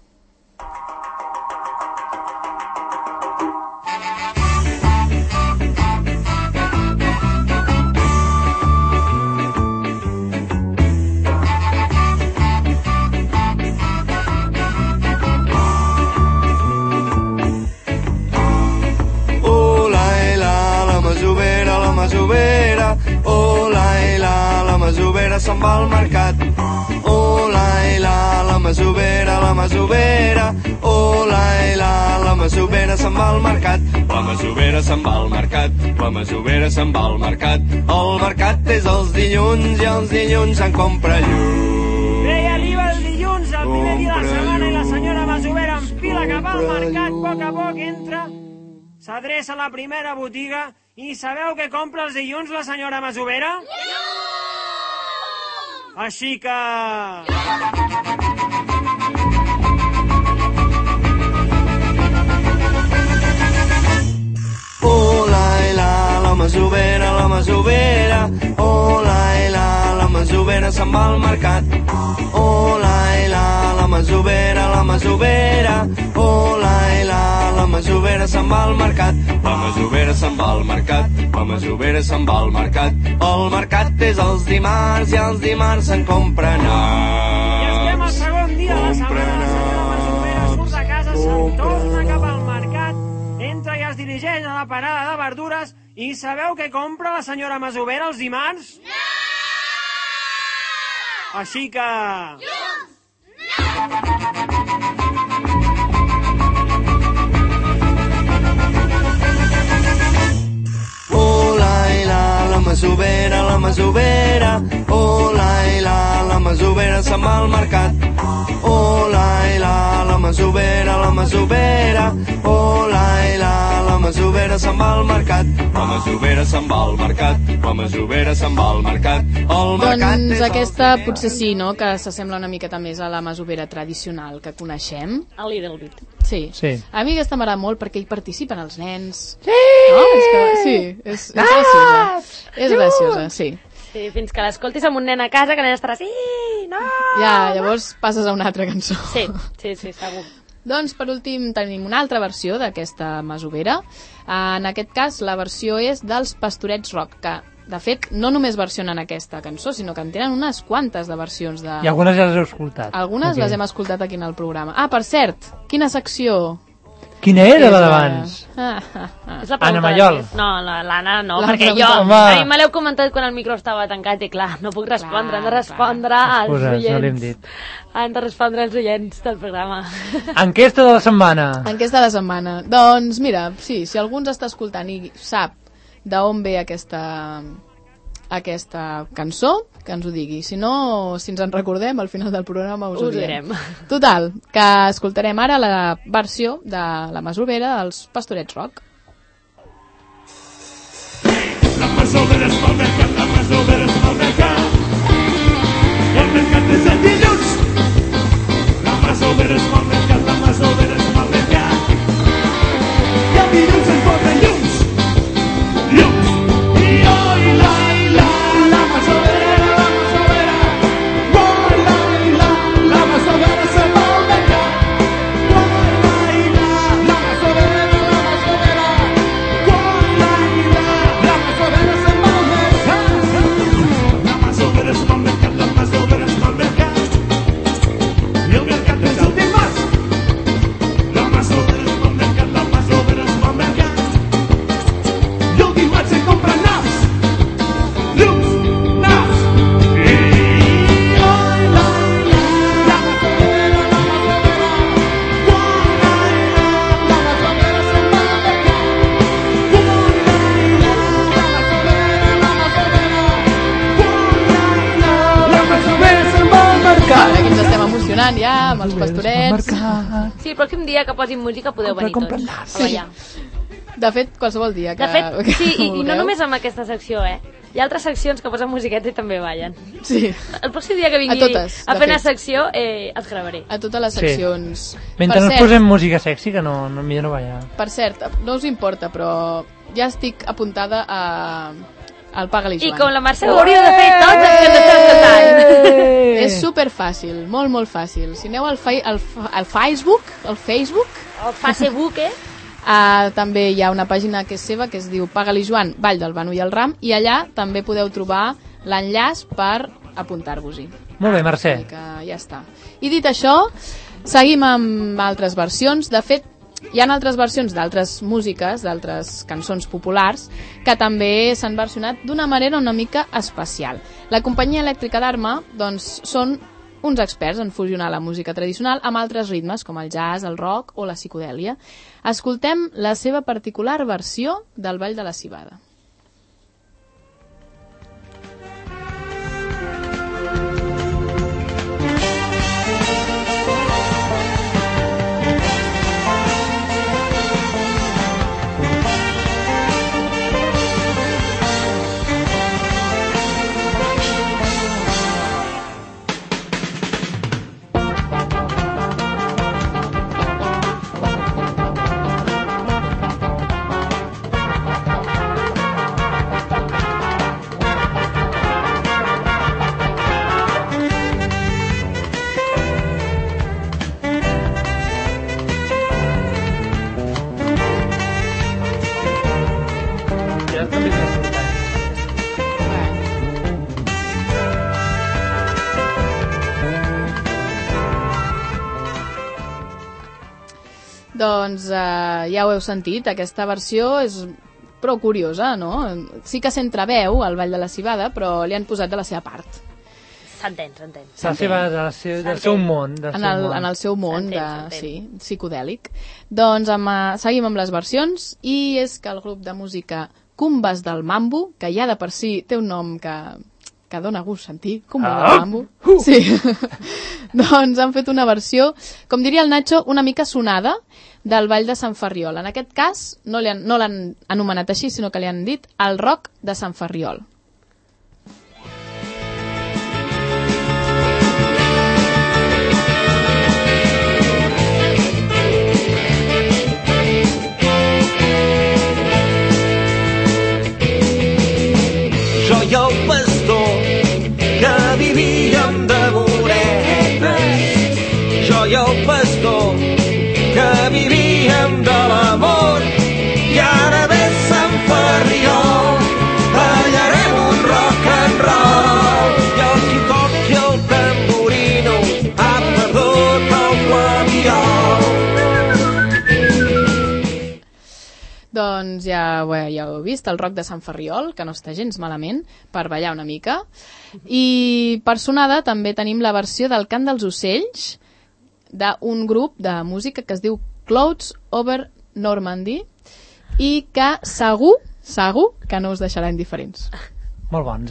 Speaker 18: Masovera se'n va al mercat. Oh, la Masovera, la Masovera. Oh, la Masovera se'n va al mercat. La Masovera se'n va al mercat. La Masovera se'n va al mercat. El mercat és els dilluns i els dilluns se'n compra llum.
Speaker 19: Veia l'IVA el dilluns, el primer dia de la setmana, i la senyora Masovera enfila cap al mercat. A poc entra, s'adreça a la primera botiga i sabeu què compra els dilluns la senyora Masovera? Així que...
Speaker 18: Oh, la Masovera, la Masovera. Oh, la Masovera se'n va al mercat. Oh, la Masovera, la Masovera. Oh, la Masovera se'n va al mercat. La Masovera se'n va al mercat. La Masovera se'n va al mercat. El mercat és els dimarts i els dimarts se'n compra nas.
Speaker 19: I estem al segon dia de la setmana. La senyora Masovera surt de casa, se'n torna cap al mercat, entra i es dirigeix a la parada de verdures. I sabeu què compra la senyora Masovera els dimarts? No! Així que...
Speaker 18: Oh, la Masovera, la Masovera. Oh, la Masovera se'n va al mercat. Oh, la Masovera, la Masovera. Oh, la Masovera se'n va al mercat. La Masovera se'n va al mercat. La Masovera se'n va al mercat. El mercat
Speaker 2: doncs aquesta potser sí, no?, que s'assembla una miqueta més a la Masovera tradicional que coneixem.
Speaker 5: A Little Bit.
Speaker 2: Sí. A mi aquesta m'agrada molt perquè hi participen els nens.
Speaker 5: Sí!
Speaker 2: No? És graciosa. És graciosa, sí.
Speaker 5: Sí, fins que l'escoltis amb un nen a casa que l'nen estarà sí, no!
Speaker 2: Ja, llavors passes a una altra cançó.
Speaker 5: Sí, segur.
Speaker 2: Doncs per últim tenim una altra versió d'aquesta Masovera. En aquest cas la versió és dels Pastorets Rock, que de fet no només versionen aquesta cançó, sinó que en tenen unes quantes de versions de...
Speaker 4: I algunes ja les heu escoltat.
Speaker 2: Algunes les hem escoltat aquí en el programa. Ah, per cert, quina secció?
Speaker 4: Quina era la d'abans?
Speaker 5: Anna
Speaker 4: Mallol.
Speaker 5: No, l'Anna no, perquè a mi me l'heu comentat quan el micro estava tancat i clar, no puc respondre, han de respondre als oients. Han de respondre als oients del programa.
Speaker 4: Enquesta de la setmana.
Speaker 2: Enquesta de la setmana. Doncs mira, sí, si algú ens està escoltant i sap d'on ve aquesta cançó, que ens ho digui. Si no, si ens en recordem, al final del programa us ho direm. Total, que escoltarem ara la versió de la Masovera dels Pastorets Rock.
Speaker 6: La Masovera és pel mercat, la Masovera és pel mercat. El mercat és el dilluns. La Masovera és pel mercat, la Masovera és pel mercat. I el dilluns es posen llums. Llums. I oi, la Masovera, la Masovera. Oi, la Masovera se'n va al mercat. Oi, la Masovera, la Masovera. Oi, la Masovera se'n va al mercat. La Masovera és pel mercat, la Masovera és pel mercat. I el mercat és el dimarts. La Masovera és pel mercat, la Masovera és pel mercat. I el dimarts se compren naps. Llums, naps. I oi, la Masovera, la Masovera. Oi, la Masovera se'n va al mercat. Oi, la Masovera, la Masovera. Oi, la Masovera se'n va al mercat.
Speaker 2: Aquí ens estem emocionant ja amb els pastorets.
Speaker 5: Sí, el pròxim dia que posin música podeu venir tots a ballar.
Speaker 2: De fet, qualsevol dia que...
Speaker 5: De fet, sí, i no
Speaker 2: vulgueu.
Speaker 5: només amb aquesta secció, Hi ha altres seccions que posen musiqueta i també ballen.
Speaker 2: Sí.
Speaker 5: El pròxim dia que vingui
Speaker 2: A totes,
Speaker 5: a
Speaker 2: de
Speaker 5: fer una
Speaker 2: fet.
Speaker 5: secció, els gravaré.
Speaker 2: A totes les seccions.
Speaker 4: Mentre no posem música sexy, que no millor no ballar.
Speaker 2: Per cert, no us importa, però ja estic apuntada al Paga-li Joan.
Speaker 5: I com la Mercè ho hauríeu de fer tots els que ens esteu escoltant.
Speaker 2: És superfàcil, molt, molt fàcil. Si aneu al Facebook,
Speaker 5: El Facebook,
Speaker 2: també hi ha una pàgina que és seva que es diu Paga-li Joan, Vall del Banu i el Ram, i allà també podeu trobar l'enllaç per apuntar-vos-hi.
Speaker 4: Molt bé, Mercè.
Speaker 2: Que ja està. I dit això, seguim amb altres versions. De fet, hi ha altres versions d'altres músiques, d'altres cançons populars, que també s'han versionat d'una manera una mica especial. La companyia elèctrica d'Arma, doncs, són uns experts en fusionar la música tradicional amb altres ritmes, com el jazz, el rock o la psicodèlia. Escoltem la seva particular versió del Ball de la Civada. Doncs ja ho heu sentit, aquesta versió és prou curiosa, no? Sí que s'entreveu al Ball de la Civada, però li han posat de la seva part.
Speaker 5: S'entén.
Speaker 4: Del seu món.
Speaker 2: En el seu món psicodèlic. Doncs seguim amb les versions, i és que el grup de música Cumbas del Mambo, que ja de per si té un nom que dona gust sentir, Cumbas del Mambo, sí. Doncs han fet una versió, com diria el Nacho, una mica sonada del Ball de Sant Ferriol. En aquest cas no l'han anomenat així, sinó que li han dit el Rock de Sant Ferriol.
Speaker 18: Jo i el pastor que vivíem de morenes, jo i el pastor que vivíem de l'amor, i ara ve Sant Ferriol ballarem un rock and roll, i el qui toqui el tamborino ha perdut el flabiol.
Speaker 2: Doncs ja ho heu vist, el Rock de Sant Ferriol, que no està gens malament, per ballar una mica. I per sonada també tenim la versió del Cant dels Ocells, d'un grup de música que es diu Clouds Over Normandy, i que segur segur que no us deixarà indiferents.
Speaker 4: Molt bons,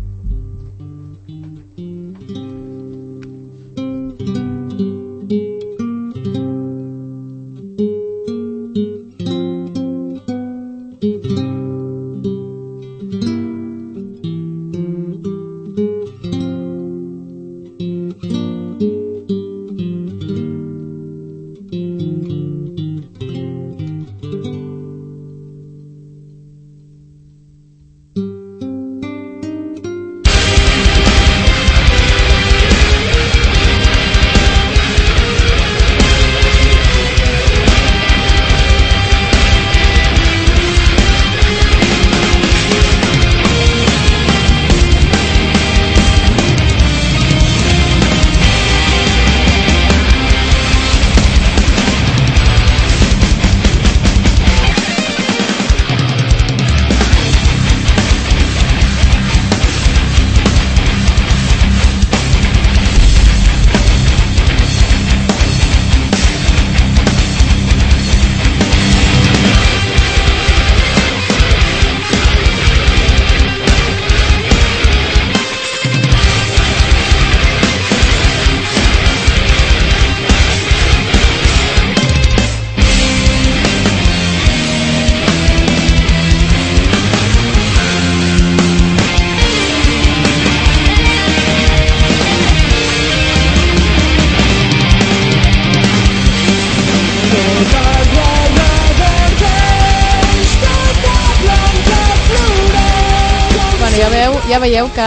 Speaker 2: Ja veieu que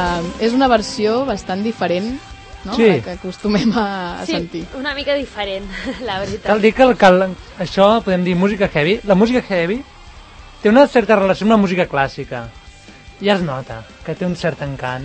Speaker 2: és una versió bastant diferent, no?
Speaker 4: Sí.
Speaker 2: Que acostumem a sentir.
Speaker 5: Sí, una mica diferent, la veritat.
Speaker 4: Cal dir que això podem dir música heavy. La música heavy té una certa relació amb la música clàssica. Ja es nota que té un cert encant.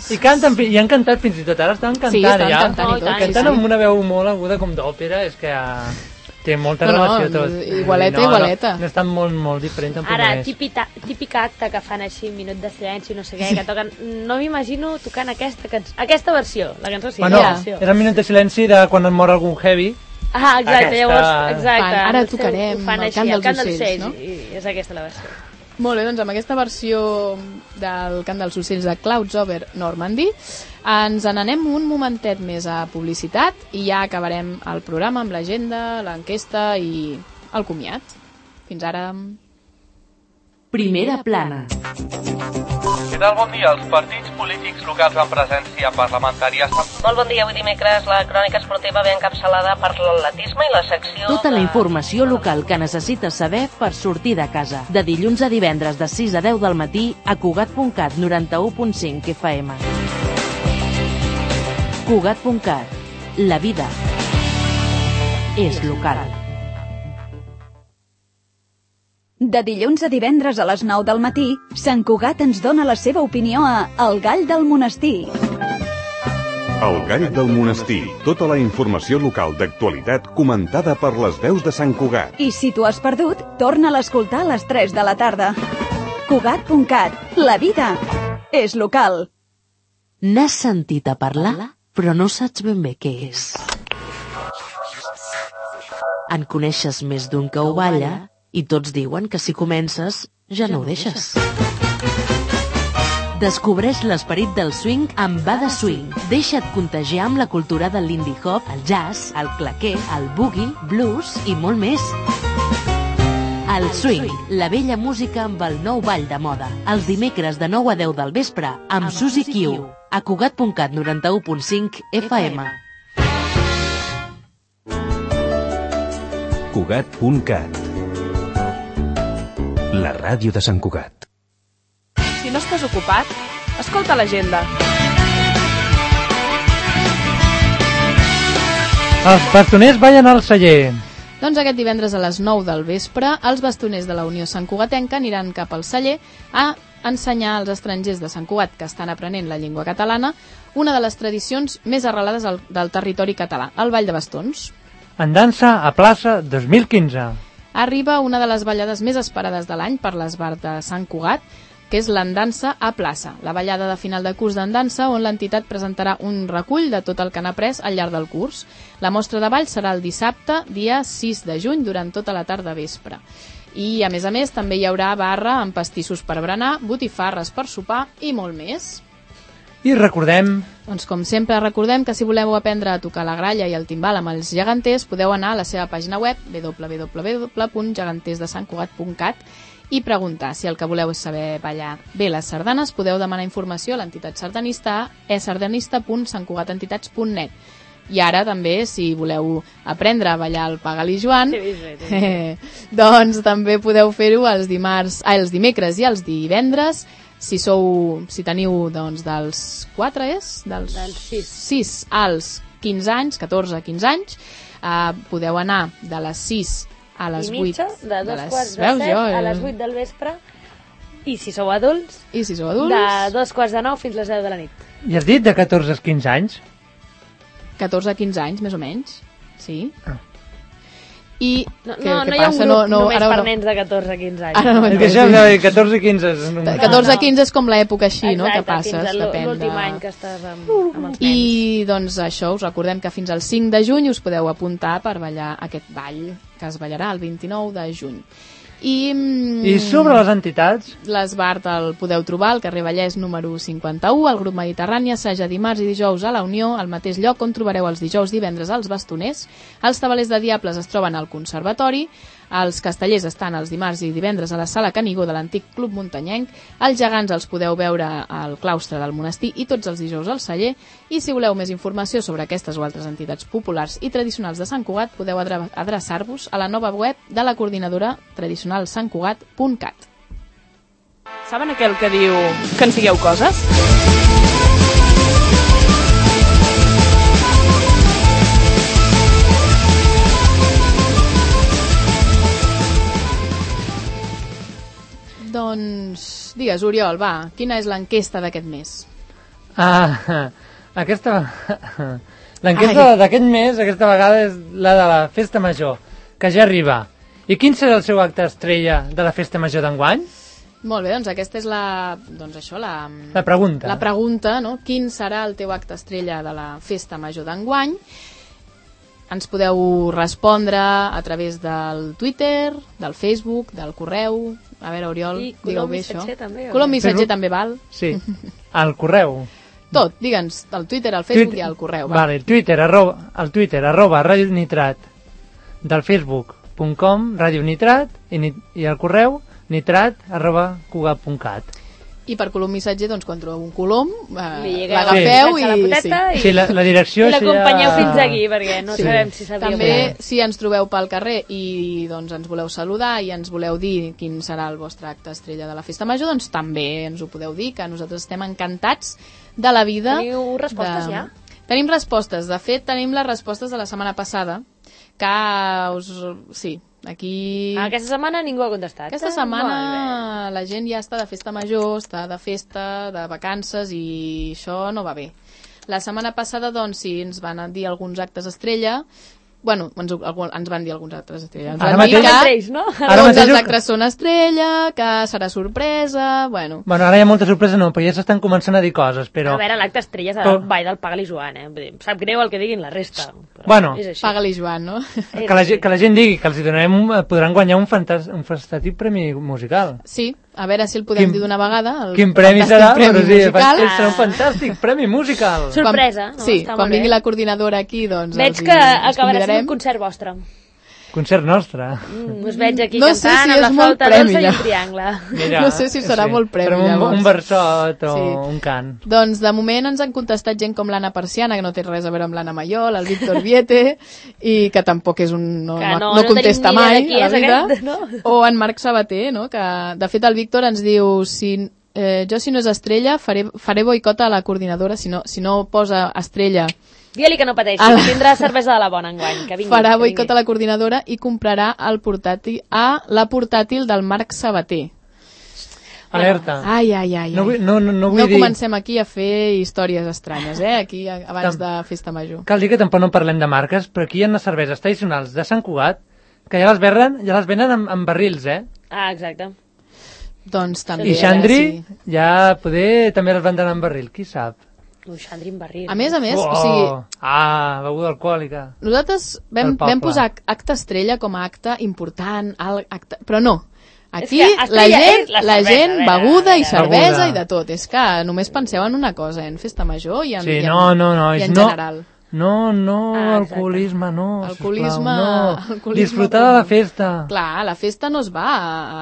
Speaker 4: I han cantat fins i tot, ara estan cantant ja. Cantant amb una veu molt aguda com d'òpera, és que té molta relació tot.
Speaker 2: Igualeta.
Speaker 4: No estan molt diferent tampoc.
Speaker 5: Ara, típic acte que fan així, minut de silenci, no sé què, que toquen... No m'imagino tocant aquesta versió, la cançó sí.
Speaker 4: Bueno, era un minut de silenci de quan et mor algun heavy.
Speaker 5: Ah, exacte, llavors, exacte.
Speaker 2: Ara tocarem el cant dels ocells, no?
Speaker 5: I és aquesta la versió.
Speaker 2: Molt bé, doncs amb aquesta versió del cant dels ocells de Clouds Over Normandy ens n'anem un momentet més a publicitat i ja acabarem el programa amb l'agenda, l'enquesta i el comiat. Fins ara.
Speaker 8: Primera plana.
Speaker 20: Què tal? Bon dia. Els partits polítics locals amb presència parlamentària...
Speaker 21: Molt bon dia. Avui dimecres la crònica esportiva ve encapçalada per l'atletisme i la secció...
Speaker 8: Tota la informació local que necessites saber per sortir de casa. De dilluns a divendres de 6 a 10 del matí a Cugat.cat 91.5 FM. Cugat.cat. La vida és local.
Speaker 22: De dilluns a divendres a les 9 del matí, Sant Cugat ens dona la seva opinió a El Gall del Monestir.
Speaker 23: El Gall del Monestir. Tota la informació local d'actualitat comentada per les veus de Sant Cugat.
Speaker 22: I si t'ho has perdut, torna a l'escoltar a les 3 de la tarda. Cugat.cat. La vida és local.
Speaker 8: N'has sentit a parlar, però no saps ben bé què és. En coneixes més d'un que ho balla i tots diuen que si comences ja no ho deixes. Descobreix l'esperit del swing amb Bada Swing. Deixa't contagiar amb la cultura del lindy hop, el jazz, el claqué, el boogie, blues i molt més. El swing, la vella música amb el nou ball de moda. Els dimecres de 9 a 10 del vespre amb Susi Q. A Cugat.cat 91.5 FM.
Speaker 10: Cugat.cat. La ràdio de Sant Cugat.
Speaker 24: Si no estàs ocupat, escolta l'agenda.
Speaker 4: Els bastoners ballen al celler.
Speaker 2: Doncs aquest divendres a les 9 del vespre, els bastoners de la Unió Sant Cugatenca aniran cap al celler a ensenyar als estrangers de Sant Cugat que estan aprenent la llengua catalana una de les tradicions més arrelades del territori català, el Ball de Bastons.
Speaker 4: En dansa a plaça 2015.
Speaker 2: Arriba una de les ballades més esperades de l'any per l'Esbart de Sant Cugat, que és l'Endansa a plaça, la ballada de final de curs d'endansa on l'entitat presentarà un recull de tot el que han après al llarg del curs. La mostra de ball serà el dissabte, dia 6 de juny, durant tota la tarda vespre. I, a més, també hi haurà barra amb pastissos per berenar, botifarres per sopar i molt més.
Speaker 4: I recordem...
Speaker 2: Doncs com sempre recordem que si voleu aprendre a tocar la gralla i el timbal amb els geganters podeu anar a la seva pàgina web www.gegantesdesantcugat.cat i preguntar. Si el que voleu és saber ballar bé les sardanes podeu demanar informació a l'entitat sardanista a sardanista.santcugatentitats.net. I ara també, si voleu aprendre a ballar el Pagal i Joan, doncs també podeu fer-ho els dimecres i els divendres. Si teniu doncs, dels 4 dels 6 als 15 anys, 14 a 15 anys, podeu anar de les 6 a les 8.
Speaker 5: I mitja, de 2:45 a les 8 del vespre. I si sou adults, de 8:45 fins les 10 de la nit.
Speaker 4: I has dit de 14 als 15 anys?
Speaker 2: 14 a 15 anys, més o menys, sí. I
Speaker 5: no hi ha un grup només per nens de 14 a 15 anys.
Speaker 4: És que això de 14 a 15 és...
Speaker 2: 14 a 15 és com l'època així, no? Que passes,
Speaker 5: depèn l'últim any que estàs amb els nens.
Speaker 2: I doncs això, us recordem que fins al 5 de juny us podeu apuntar per ballar aquest ball, que es ballarà el 29 de juny. I
Speaker 4: sobre les entitats?
Speaker 2: L'Esbart el podeu trobar al carrer Vallès número 51, al grup Mediterrània, assaja dimarts i dijous a la Unió, al mateix lloc on trobareu els dijous divendres als Bastoners. Els tabalers de Diables es troben al Conservatori, els castellers estan els dimarts i divendres a la Sala Canigó de l'antic Club Muntanyenc, els gegants els podeu veure al claustre del monestir i tots els dijous al celler, i si voleu més informació sobre aquestes o altres entitats populars i tradicionals de Sant Cugat podeu adreçar-vos a la nova web de la coordinadora tradicional santcugat.cat.
Speaker 24: Saben aquell que diu que ens digueu coses?
Speaker 2: Doncs, digues, Oriol, va, quina és l'enquesta d'aquest mes?
Speaker 4: L'enquesta d'aquest mes, aquesta vegada, és la de la Festa Major, que ja arriba. I quin serà el seu acte estrella de la Festa Major d'enguany?
Speaker 2: Molt bé, doncs aquesta és la
Speaker 4: pregunta.
Speaker 2: La pregunta, no? Quin serà el teu acte estrella de la Festa Major d'enguany? Ens podeu respondre a través del Twitter, del Facebook, del correu. A veure, Oriol, digueu bé això. Colom missatger també val?
Speaker 4: Sí, al correu.
Speaker 2: Tot, digue'ns, el Twitter, el Facebook i el correu.
Speaker 4: Vale, el Twitter, arroba Radio Nitrat, del Facebook.com, Radio Nitrat, i el correu nitrat@cugat.cat.
Speaker 2: I per colom missatger, doncs, quan trobeu un colom, l'agafeu i...
Speaker 4: Sí, la direcció...
Speaker 5: I l'acompanyeu fins aquí, perquè no sabem si sabíeu.
Speaker 2: També, si ens trobeu pel carrer i doncs, ens voleu saludar i ens voleu dir quin serà el vostre acte estrella de la Festa Major, doncs també ens ho podeu dir, que nosaltres estem encantats de la vida.
Speaker 5: Teniu respostes ja?
Speaker 2: Tenim respostes. De fet, tenim les respostes de la setmana passada, que sí, aquí...
Speaker 5: Aquesta setmana ningú ha contestat.
Speaker 2: Aquesta setmana la gent ja està de festa major, està de festa, de vacances, i això no va bé. La setmana passada, doncs, sí, ens van dir alguns actes estrella. Bueno, ens van dir alguns actes estrella. Ens van dir que tots els actes són estrella, que serà sorpresa, bueno...
Speaker 4: Bueno, ara hi ha molta sorpresa, no, però ja s'estan començant a dir coses, però...
Speaker 5: A veure, l'acte estrella és el ball del Pagal i Joan, eh? Sap greu el que diguin la resta.
Speaker 4: Bueno,
Speaker 2: Pagal i Joan, no?
Speaker 4: Que la gent digui que els podran guanyar un fantàstic premi musical.
Speaker 2: Sí, a veure si el podem dir d'una vegada.
Speaker 4: Quin premi serà? Serà un fantàstic premi musical.
Speaker 5: Sorpresa.
Speaker 2: Sí, quan vingui la coordinadora aquí, doncs...
Speaker 5: Veig que acabarà sent un concert vostre.
Speaker 4: Concert nostre.
Speaker 5: Us veig aquí cantant amb la flauta dolça i un triangle.
Speaker 2: No sé si serà molt premi, llavors.
Speaker 4: Un versot o un cant.
Speaker 2: Doncs de moment ens han contestat gent com l'Anna Persiana, que no té res a veure amb l'Anna Mayol, el Víctor Viete, i que tampoc és un... no contesta mai a la vida. O en Marc Sabater, no? Que de fet el Víctor ens diu jo si no és estrella faré boicot a la coordinadora, si no posa estrella.
Speaker 5: Digue-li que no pateixi, tindrà cervesa de la bona enguany.
Speaker 2: Farà boicot a la coordinadora i comprarà la portàtil del Marc Sabater.
Speaker 4: Alerta.
Speaker 2: Ai.
Speaker 4: No vull dir...
Speaker 2: comencem aquí a fer històries estranyes, aquí abans de Festa Major.
Speaker 4: Cal dir que tampoc no parlem de marques, però aquí hi ha unes cerveses tradicionals de Sant Cugat que ja les venen en barrils,
Speaker 5: exacte.
Speaker 2: Doncs també.
Speaker 4: I Xandri ja també les vendran en barril, qui sap?
Speaker 5: Xandri en barril.
Speaker 2: A més, o sigui...
Speaker 4: beguda alcohòlica.
Speaker 2: Nosaltres vam posar acte estrella com a acte important, però no. Aquí la gent beguda i cervesa i de tot. És que només penseu en una cosa, en festa major i en general.
Speaker 4: No, alcoholisme, no.
Speaker 2: Alcoholisme...
Speaker 4: Disfrutar de la festa.
Speaker 2: Clar, la festa no es va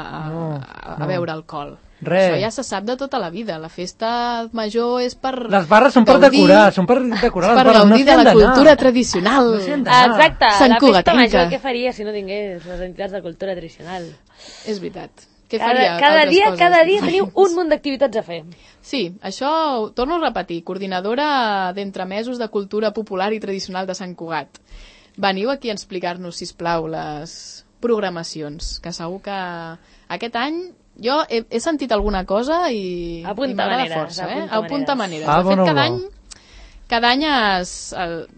Speaker 2: a beure alcohol.
Speaker 4: Res.
Speaker 2: Això ja se sap de tota la vida. La festa major és per...
Speaker 4: Les barres són per decorar,
Speaker 2: per gaudir de la cultura tradicional.
Speaker 5: Exacte, la festa major què faria si no tingués les entitats de cultura tradicional?
Speaker 2: És veritat. Què faria?
Speaker 5: Cada dia teniu un munt d'activitats a fer.
Speaker 2: Sí, això ho torno a repetir. Coordinadora d'entremesos de cultura popular i tradicional de Sant Cugat. Veniu aquí a explicar-nos, sisplau, les programacions, que segur que aquest any jo he sentit alguna cosa i m'agrada força. Apunta maneres. De fet, cada any es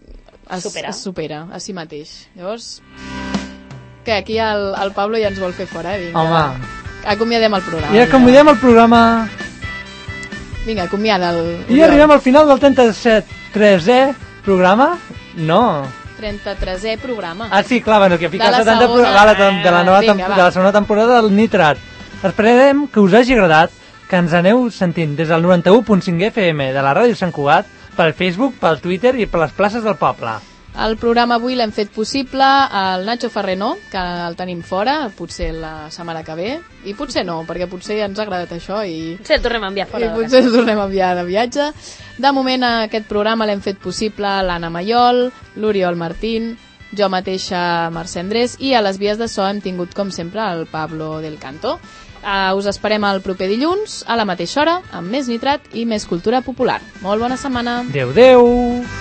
Speaker 2: supera a si mateix. Llavors, que aquí el Pablo ja ens vol fer fora. Vinga,
Speaker 4: home,
Speaker 2: acomiadem el programa.
Speaker 4: I acomiadem el programa.
Speaker 2: Vinga, acomiada'l.
Speaker 4: I arribem al final del 33è programa? No.
Speaker 2: 33è programa.
Speaker 4: Ah, sí, clar, bueno, que ha ficat de la segona temporada del Nitrat. Esperem que us hagi agradat, que ens aneu sentint des del 91.5 FM de la Ràdio Sant Cugat, pel Facebook, pel Twitter i per les places del poble.
Speaker 2: El programa avui l'hem fet possible el Nacho Ferreno, que el tenim fora, potser la setmana que ve, i potser no, perquè potser ens ha agradat això i...
Speaker 5: Potser el tornem a enviar fora.
Speaker 2: I potser el tornem a enviar de viatge. De moment aquest programa l'hem fet possible l'Anna Maiol, l'Oriol Martín, jo mateixa Mercè Andrés, i a les vies de so hem tingut com sempre el Pablo del Canto. Us esperem el proper dilluns a la mateixa hora amb més Nitrat i més cultura popular. Molt bona setmana.
Speaker 4: Adéu.